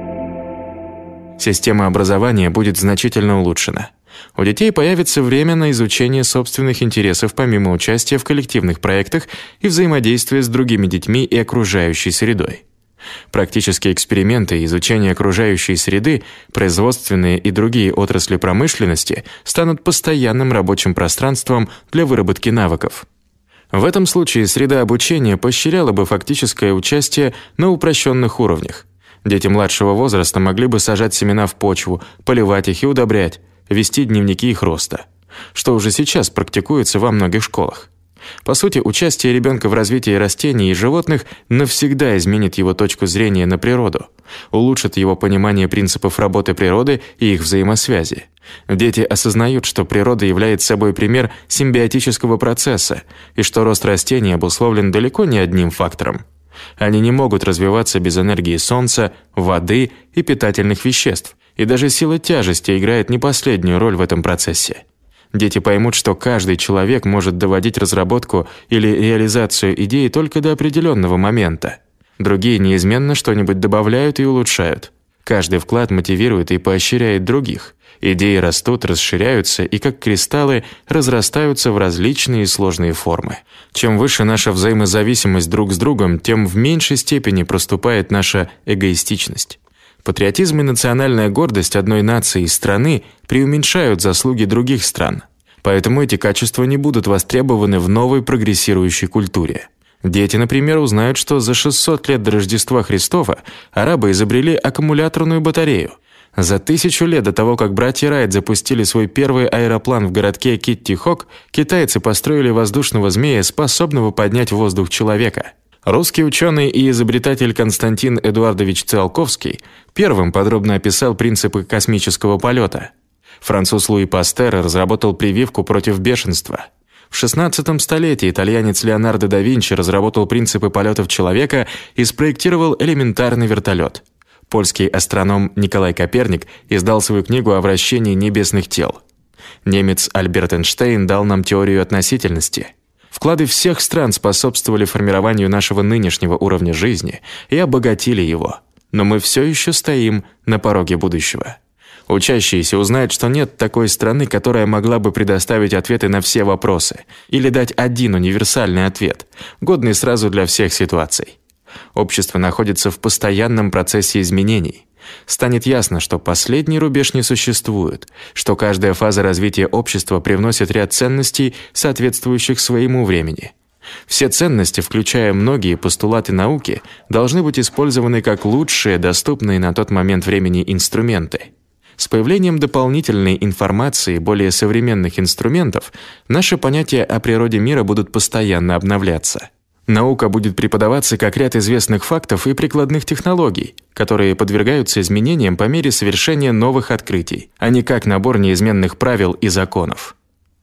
Система образования будет значительно улучшена. У детей появится время на изучение собственных интересов помимо участия в коллективных проектах и взаимодействия с другими детьми и окружающей средой. Практические эксперименты и изучение окружающей среды, производственные и другие отрасли промышленности станут постоянным рабочим пространством для выработки навыков. В этом случае среда обучения поощряла бы фактическое участие на упрощенных уровнях. Дети младшего возраста могли бы сажать семена в почву, поливать их и удобрять, вести дневники их роста, что уже сейчас практикуется во многих школах. По сути, участие ребенка в развитии растений и животных навсегда изменит его точку зрения на природу, улучшит его понимание принципов работы природы и их взаимосвязи. Дети осознают, что природа является собой пример симбиотического процесса и что рост растений обусловлен далеко не одним фактором. Они не могут развиваться без энергии солнца, воды и питательных веществ, и даже сила тяжести играет не последнюю роль в этом процессе. Дети поймут, что каждый человек может доводить разработку или реализацию идеи только до определенного момента. Другие неизменно что-нибудь добавляют и улучшают. Каждый вклад мотивирует и поощряет других. Идеи растут, расширяются и, как кристаллы, разрастаются в различные сложные формы. Чем выше наша взаимозависимость друг с другом, тем в меньшей степени проступает наша эгоистичность. Патриотизм и национальная гордость одной нации и страны преуменьшают заслуги других стран. Поэтому эти качества не будут востребованы в новой прогрессирующей культуре. Дети, например, узнают, что за 600 лет до Рождества Христова арабы изобрели аккумуляторную батарею. За 1000 лет до того, как братья Райт запустили свой первый аэроплан в городке Китти-Хок, китайцы построили воздушного змея, способного поднять в воздух человека. Русский ученый и изобретатель Константин Эдуардович Циолковский первым подробно описал принципы космического полета. Француз Луи Пастер разработал прививку против бешенства. В 16 столетии итальянец Леонардо да Винчи разработал принципы полетов человека и спроектировал элементарный вертолет. Польский астроном Николай Коперник издал свою книгу о вращении небесных тел. Немец Альберт Эйнштейн дал нам теорию относительности. Вклады всех стран способствовали формированию нашего нынешнего уровня жизни и обогатили его. Но мы все еще стоим на пороге будущего. Учащиеся узнают, что нет такой страны, которая могла бы предоставить ответы на все вопросы или дать один универсальный ответ, годный сразу для всех ситуаций. Общество находится в постоянном процессе изменений. Станет ясно, что последний рубеж не существует, что каждая фаза развития общества привносит ряд ценностей, соответствующих своему времени. Все ценности, включая многие постулаты науки, должны быть использованы как лучшие, доступные на тот момент времени инструменты. С появлением дополнительной информации, более современных инструментов, наши понятия о природе мира будут постоянно обновляться. Наука будет преподаваться как ряд известных фактов и прикладных технологий, которые подвергаются изменениям по мере совершения новых открытий, а не как набор неизменных правил и законов.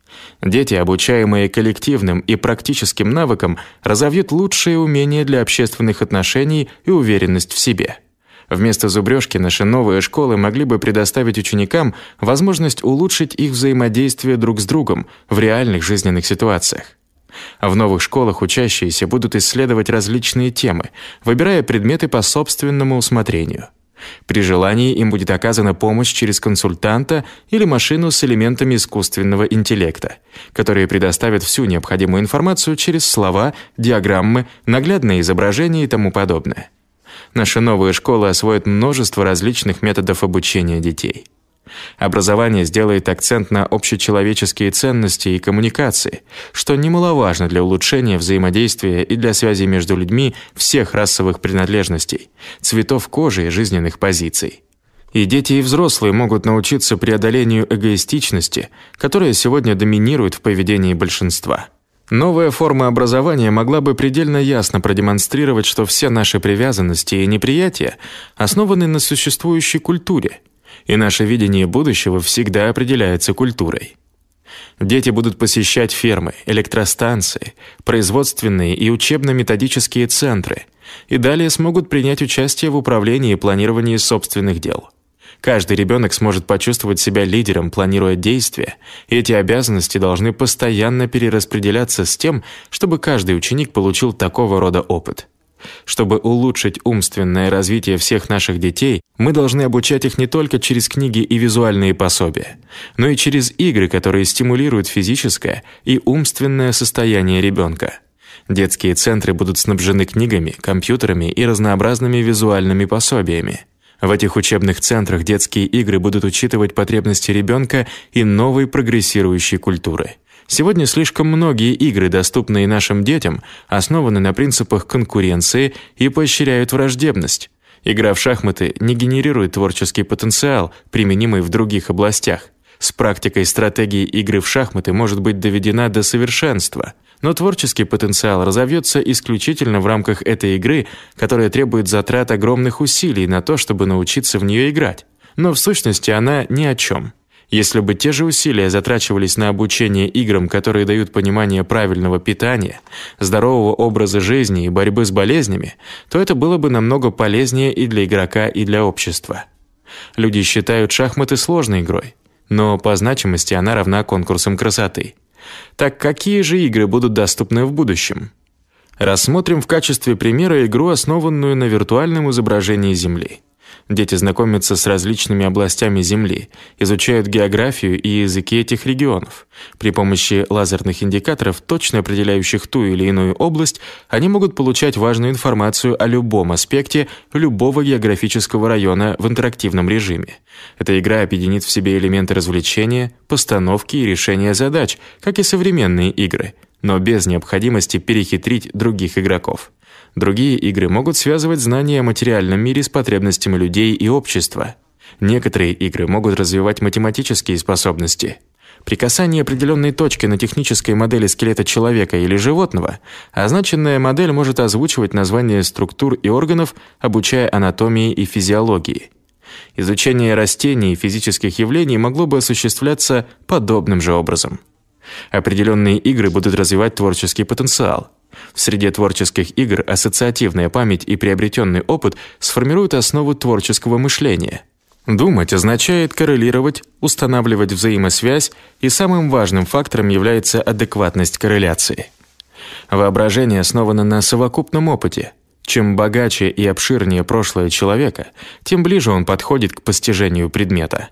Дети, обучаемые коллективным и практическим навыкам, разовьют лучшие умения для общественных отношений и уверенность в себе. Вместо зубрежки наши новые школы могли бы предоставить ученикам возможность улучшить их взаимодействие друг с другом в реальных жизненных ситуациях. А в новых школах учащиеся будут исследовать различные темы, выбирая предметы по собственному усмотрению. При желании им будет оказана помощь через консультанта или машину с элементами искусственного интеллекта, которые предоставят всю необходимую информацию через слова, диаграммы, наглядные изображения и тому подобное. Наши новые школы освоят множество различных методов обучения детей. Образование сделает акцент на общечеловеческие ценности и коммуникации, что немаловажно для улучшения взаимодействия и для связи между людьми всех расовых принадлежностей, цветов кожи и жизненных позиций. И дети, и взрослые могут научиться преодолению эгоистичности, которая сегодня доминирует в поведении большинства. Новая форма образования могла бы предельно ясно продемонстрировать, что все наши привязанности и неприятия основаны на существующей культуре, и наше видение будущего всегда определяется культурой. Дети будут посещать фермы, электростанции, производственные и учебно-методические центры и далее смогут принять участие в управлении и планировании собственных дел. Каждый ребенок сможет почувствовать себя лидером, планируя действия, и эти обязанности должны постоянно перераспределяться с тем, чтобы каждый ученик получил такого рода опыт. Чтобы улучшить умственное развитие всех наших детей, мы должны обучать их не только через книги и визуальные пособия, но и через игры, которые стимулируют физическое и умственное состояние ребенка. Детские центры будут снабжены книгами, компьютерами и разнообразными визуальными пособиями. В этих учебных центрах детские игры будут учитывать потребности ребенка и новой прогрессирующей культуры. Сегодня слишком многие игры, доступные нашим детям, основаны на принципах конкуренции и поощряют враждебность. Игра в шахматы не генерирует творческий потенциал, применимый в других областях. С практикой стратегии игры в шахматы может быть доведена до совершенства, но творческий потенциал разовьется исключительно в рамках этой игры, которая требует затрат огромных усилий на то, чтобы научиться в нее играть. Но в сущности она ни о чем. Если бы те же усилия затрачивались на обучение играм, которые дают понимание правильного питания, здорового образа жизни и борьбы с болезнями, то это было бы намного полезнее и для игрока, и для общества. Люди считают шахматы сложной игрой, но по значимости она равна конкурсам красоты. Так какие же игры будут доступны в будущем? Рассмотрим в качестве примера игру, основанную на виртуальном изображении Земли. Дети знакомятся с различными областями Земли, изучают географию и языки этих регионов. При помощи лазерных индикаторов, точно определяющих ту или иную область, они могут получать важную информацию о любом аспекте любого географического района в интерактивном режиме. Эта игра объединит в себе элементы развлечения, постановки и решения задач, как и современные игры, но без необходимости перехитрить других игроков. Другие игры могут связывать знания о материальном мире с потребностями людей и общества. Некоторые игры могут развивать математические способности. При касании определенной точки на технической модели скелета человека или животного, означенная модель может озвучивать названия структур и органов, обучая анатомии и физиологии. Изучение растений и физических явлений могло бы осуществляться подобным же образом. Определенные игры будут развивать творческий потенциал. В среде творческих игр ассоциативная память и приобретенный опыт сформируют основу творческого мышления. Думать означает коррелировать, устанавливать взаимосвязь, и самым важным фактором является адекватность корреляции. Воображение основано на совокупном опыте. Чем богаче и обширнее прошлое человека, тем ближе он подходит к постижению предмета.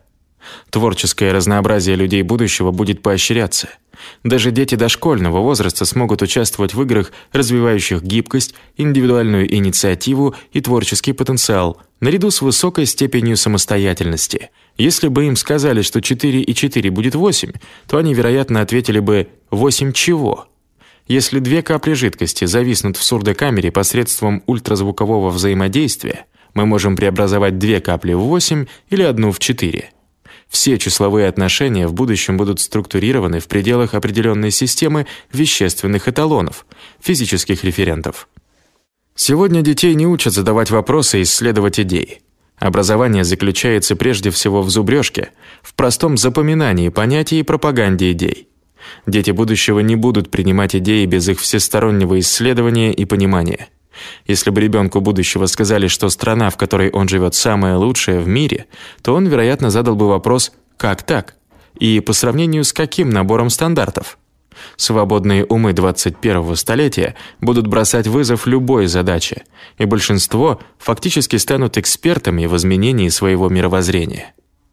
Творческое разнообразие людей будущего будет поощряться. Даже дети дошкольного возраста смогут участвовать в играх, развивающих гибкость, индивидуальную инициативу и творческий потенциал, наряду с высокой степенью самостоятельности. Если бы им сказали, что 4 и 4 будет 8, то они, вероятно, ответили бы «8 чего?». Если 2 капли жидкости зависнут в сурдокамере посредством ультразвукового взаимодействия, мы можем преобразовать 2 капли в 8 или 1 в 4. Все числовые отношения в будущем будут структурированы в пределах определенной системы вещественных эталонов, физических референтов. Сегодня детей не учат задавать вопросы и исследовать идеи. Образование заключается прежде всего в зубрежке, в простом запоминании понятий и пропаганде идей. Дети будущего не будут принимать идеи без их всестороннего исследования и понимания. Если бы ребенку будущего сказали, что страна, в которой он живет, самая лучшая в мире, то он, вероятно, задал бы вопрос «как так?» и по сравнению с каким набором стандартов? Свободные умы 21-го столетия будут бросать вызов любой задаче, и большинство фактически станут экспертами в изменении своего мировоззрения.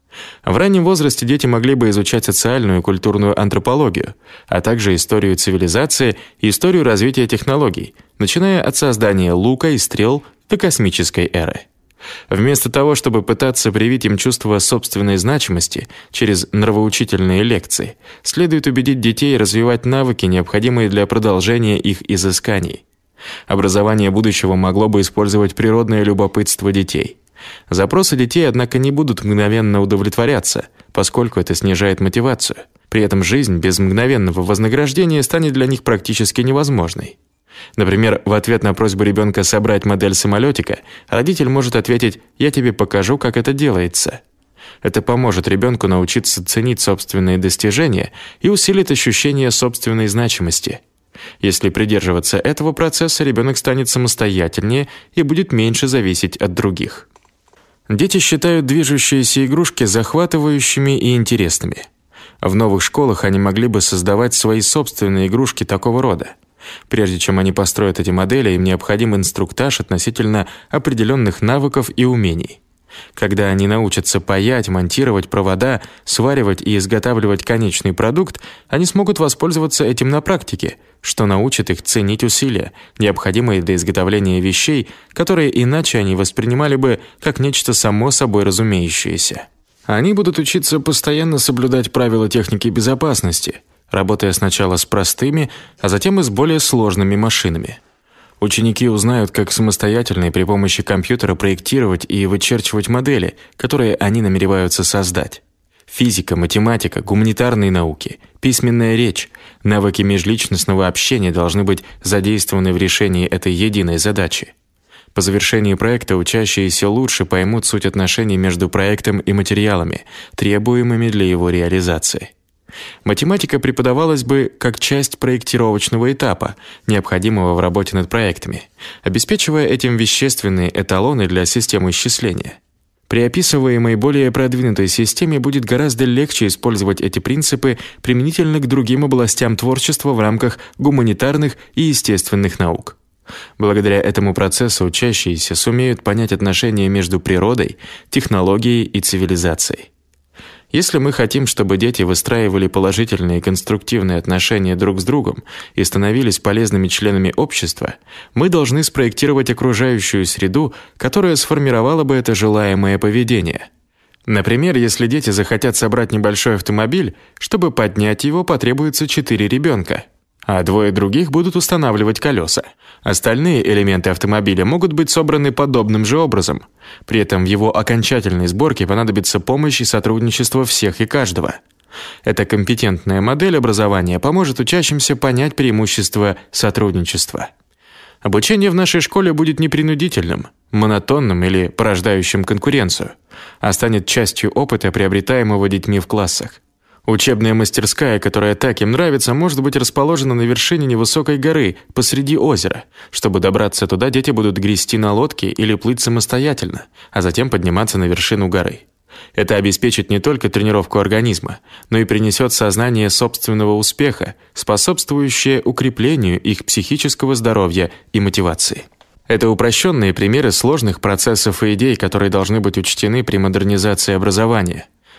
В раннем возрасте дети могли бы изучать социальную и культурную антропологию, а также историю цивилизации и историю развития технологий, начиная от создания лука и стрел до космической эры. Вместо того, чтобы пытаться привить им чувство собственной значимости через нравоучительные лекции, следует убедить детей развивать навыки, необходимые для продолжения их изысканий. Образование будущего могло бы использовать природное любопытство детей. Запросы детей, однако, не будут мгновенно удовлетворяться, поскольку это снижает мотивацию. При этом жизнь без мгновенного вознаграждения станет для них практически невозможной. Например, в ответ на просьбу ребенка собрать модель самолетика, родитель может ответить «я тебе покажу, как это делается». Это поможет ребенку научиться ценить собственные достижения и усилит ощущение собственной значимости. Если придерживаться этого процесса, ребенок станет самостоятельнее и будет меньше зависеть от других. Дети считают движущиеся игрушки захватывающими и интересными. В новых школах они могли бы создавать свои собственные игрушки такого рода. Прежде чем они построят эти модели, им необходим инструктаж относительно определенных навыков и умений. Когда они научатся паять, монтировать провода, сваривать и изготавливать конечный продукт, они смогут воспользоваться этим на практике, что научит их ценить усилия, необходимые для изготовления вещей, которые иначе они воспринимали бы как нечто само собой разумеющееся. Они будут учиться постоянно соблюдать правила техники безопасности, работая сначала с простыми, а затем и с более сложными машинами. Ученики узнают, как самостоятельно и при помощи компьютера проектировать и вычерчивать модели, которые они намереваются создать. Физика, математика, гуманитарные науки, письменная речь, навыки межличностного общения должны быть задействованы в решении этой единой задачи. По завершении проекта учащиеся лучше поймут суть отношений между проектом и материалами, требуемыми для его реализации. Математика преподавалась бы как часть проектировочного этапа, необходимого в работе над проектами, обеспечивая этим вещественные эталоны для системы исчисления. При описываемой более продвинутой системе будет гораздо легче использовать эти принципы применительно к другим областям творчества в рамках гуманитарных и естественных наук. Благодаря этому процессу учащиеся сумеют понять отношения между природой, технологией и цивилизацией. Если мы хотим, чтобы дети выстраивали положительные и конструктивные отношения друг с другом и становились полезными членами общества, мы должны спроектировать окружающую среду, которая сформировала бы это желаемое поведение. Например, если дети захотят собрать небольшой автомобиль, чтобы поднять его, потребуется 4 ребенка, а 2 других будут устанавливать колеса. Остальные элементы автомобиля могут быть собраны подобным же образом. При этом в его окончательной сборке понадобится помощь и сотрудничество всех и каждого. Эта компетентная модель образования поможет учащимся понять преимущества сотрудничества. Обучение в нашей школе будет не принудительным, монотонным или порождающим конкуренцию, а станет частью опыта, приобретаемого детьми в классах. Учебная мастерская, которая так им нравится, может быть расположена на вершине невысокой горы посреди озера. Чтобы добраться туда, дети будут грести на лодке или плыть самостоятельно, а затем подниматься на вершину горы. Это обеспечит не только тренировку организма, но и принесет сознание собственного успеха, способствующее укреплению их психического здоровья и мотивации. Это упрощенные примеры сложных процессов и идей, которые должны быть учтены при модернизации образования.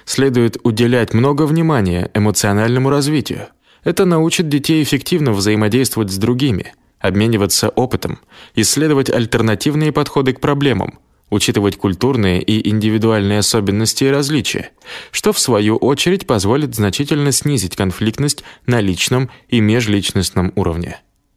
Следует уделять много внимания эмоциональному развитию. Это научит детей эффективно взаимодействовать с другими, обмениваться опытом, исследовать альтернативные подходы к проблемам, учитывать культурные и индивидуальные особенности и различия, что в свою очередь позволит значительно снизить конфликтность на личном и межличностном уровне.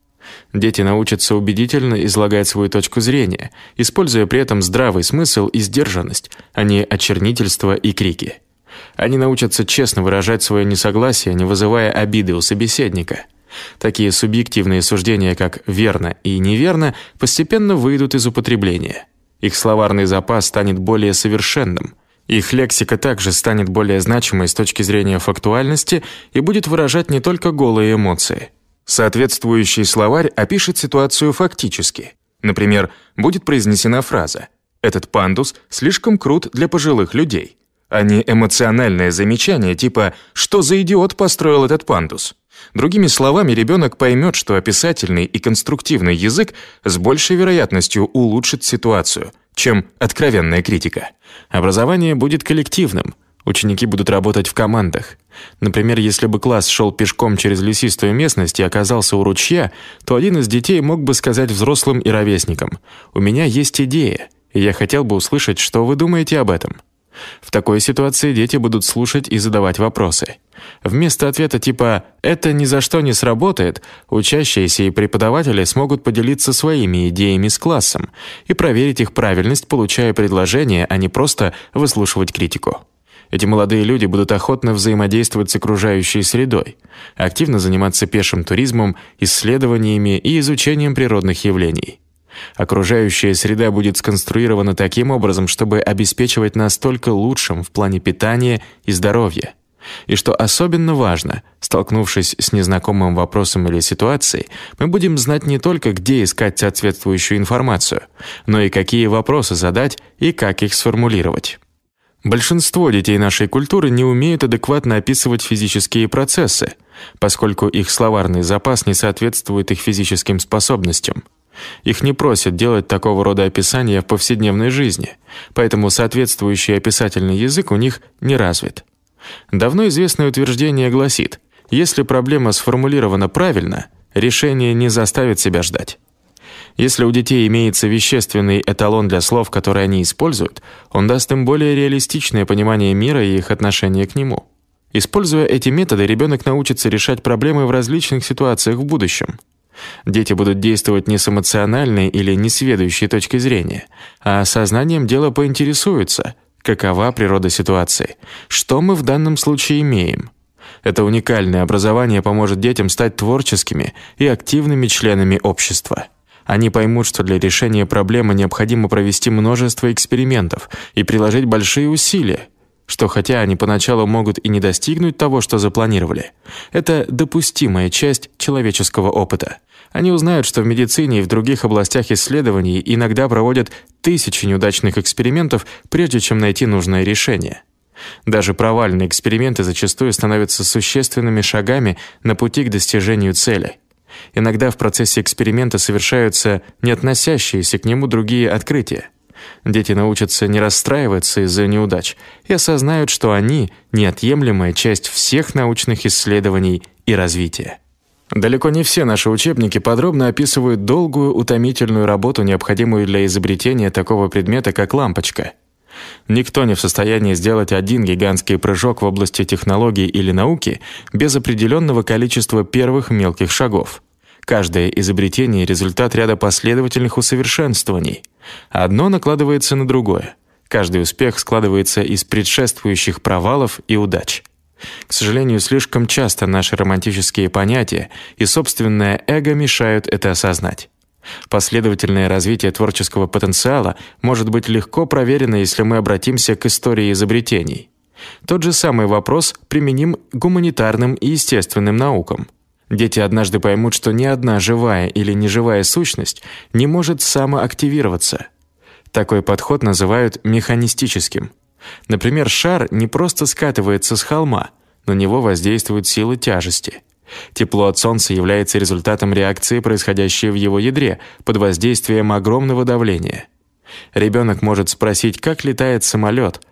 Дети научатся убедительно излагать свою точку зрения, используя при этом здравый смысл и сдержанность, а не очернительство и крики. Они научатся честно выражать свое несогласие, не вызывая обиды у собеседника. Такие субъективные суждения, как «верно» и «неверно», постепенно выйдут из употребления. Их словарный запас станет более совершенным. Их лексика также станет более значимой с точки зрения фактуальности и будет выражать не только голые эмоции. Соответствующий словарь опишет ситуацию фактически. Например, будет произнесена фраза «Этот пандус слишком крут для пожилых людей», а не эмоциональное замечание типа «Что за идиот построил этот пандус?». Другими словами, ребенок поймет, что описательный и конструктивный язык с большей вероятностью улучшит ситуацию, чем откровенная критика. Образование будет коллективным. Ученики будут работать в командах. Например, если бы класс шел пешком через лесистую местность и оказался у ручья, то один из детей мог бы сказать взрослым и ровесникам: «У меня есть идея, и я хотел бы услышать, что вы думаете об этом». В такой ситуации дети будут слушать и задавать вопросы. Вместо ответа типа «это ни за что не сработает», учащиеся и преподаватели смогут поделиться своими идеями с классом и проверить их правильность, получая предложения, а не просто выслушивать критику. Эти молодые люди будут охотно взаимодействовать с окружающей средой, активно заниматься пешим туризмом, исследованиями и изучением природных явлений. Окружающая среда будет сконструирована таким образом, чтобы обеспечивать нас только лучшим в плане питания и здоровья. И что особенно важно, столкнувшись с незнакомым вопросом или ситуацией, мы будем знать не только, где искать соответствующую информацию, но и какие вопросы задать и как их сформулировать. Большинство детей нашей культуры не умеют адекватно описывать физические процессы, поскольку их словарный запас не соответствует их физическим способностям. Их не просят делать такого рода описания в повседневной жизни, поэтому соответствующий описательный язык у них не развит. Давно известное утверждение гласит: если проблема сформулирована правильно, решение не заставит себя ждать. Если у детей имеется вещественный эталон для слов, которые они используют, он даст им более реалистичное понимание мира и их отношение к нему. Используя эти методы, ребенок научится решать проблемы в различных ситуациях в будущем. Дети будут действовать не с эмоциональной или несведущей точки зрения, а сознанием дела поинтересуются, какова природа ситуации, что мы в данном случае имеем. Это уникальное образование поможет детям стать творческими и активными членами общества. Они поймут, что для решения проблемы необходимо провести множество экспериментов и приложить большие усилия, что хотя они поначалу могут и не достигнуть того, что запланировали, это допустимая часть человеческого опыта. Они узнают, что в медицине и в других областях исследований иногда проводят тысячи неудачных экспериментов, прежде чем найти нужное решение. Даже провальные эксперименты зачастую становятся существенными шагами на пути к достижению цели. Иногда в процессе эксперимента совершаются не относящиеся к нему другие открытия. Дети научатся не расстраиваться из-за неудач и осознают, что они – неотъемлемая часть всех научных исследований и развития. Далеко не все наши учебники подробно описывают долгую, утомительную работу, необходимую для изобретения такого предмета, как лампочка. Никто не в состоянии сделать один гигантский прыжок в области технологий или науки без определенного количества первых мелких шагов. Каждое изобретение – результат ряда последовательных усовершенствований. Одно накладывается на другое. Каждый успех складывается из предшествующих провалов и удач. К сожалению, слишком часто наши романтические понятия и собственное эго мешают это осознать. Последовательное развитие творческого потенциала может быть легко проверено, если мы обратимся к истории изобретений. Тот же самый вопрос применим к гуманитарным и естественным наукам. Дети однажды поймут, что ни одна живая или неживая сущность не может самоактивироваться. Такой подход называют механистическим. Например, шар не просто скатывается с холма, на него воздействует сила тяжести. Тепло от Солнца является результатом реакции, происходящей в его ядре, под воздействием огромного давления. Ребенок может спросить, как летает самолет,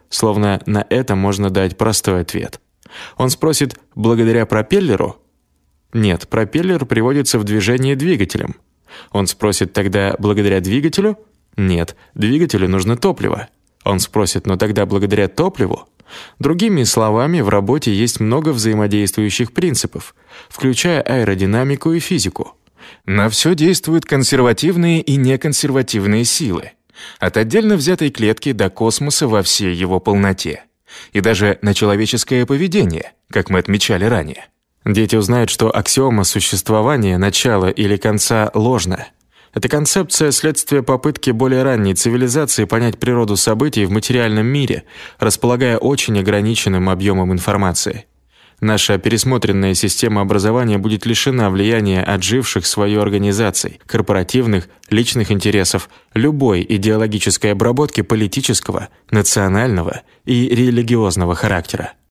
словно на это можно дать простой ответ. Он спросит «благодаря пропеллеру?» Нет, пропеллер приводится в движение двигателем. Он спросит тогда «благодаря двигателю?» Нет, двигателю нужно топливо. Он спросит «но тогда благодаря топливу?» Другими словами, в работе есть много взаимодействующих принципов, включая аэродинамику и физику. На все действуют консервативные и неконсервативные силы, от отдельно взятой клетки до космоса во всей его полноте, и даже на человеческое поведение, как мы отмечали ранее. Дети узнают, что аксиома существования начала или конца ложна. Эта концепция – следствие попытки более ранней цивилизации понять природу событий в материальном мире, располагая очень ограниченным объемом информации. Наша пересмотренная система образования будет лишена влияния отживших свою организаций, корпоративных, личных интересов, любой идеологической обработки политического, национального и религиозного характера.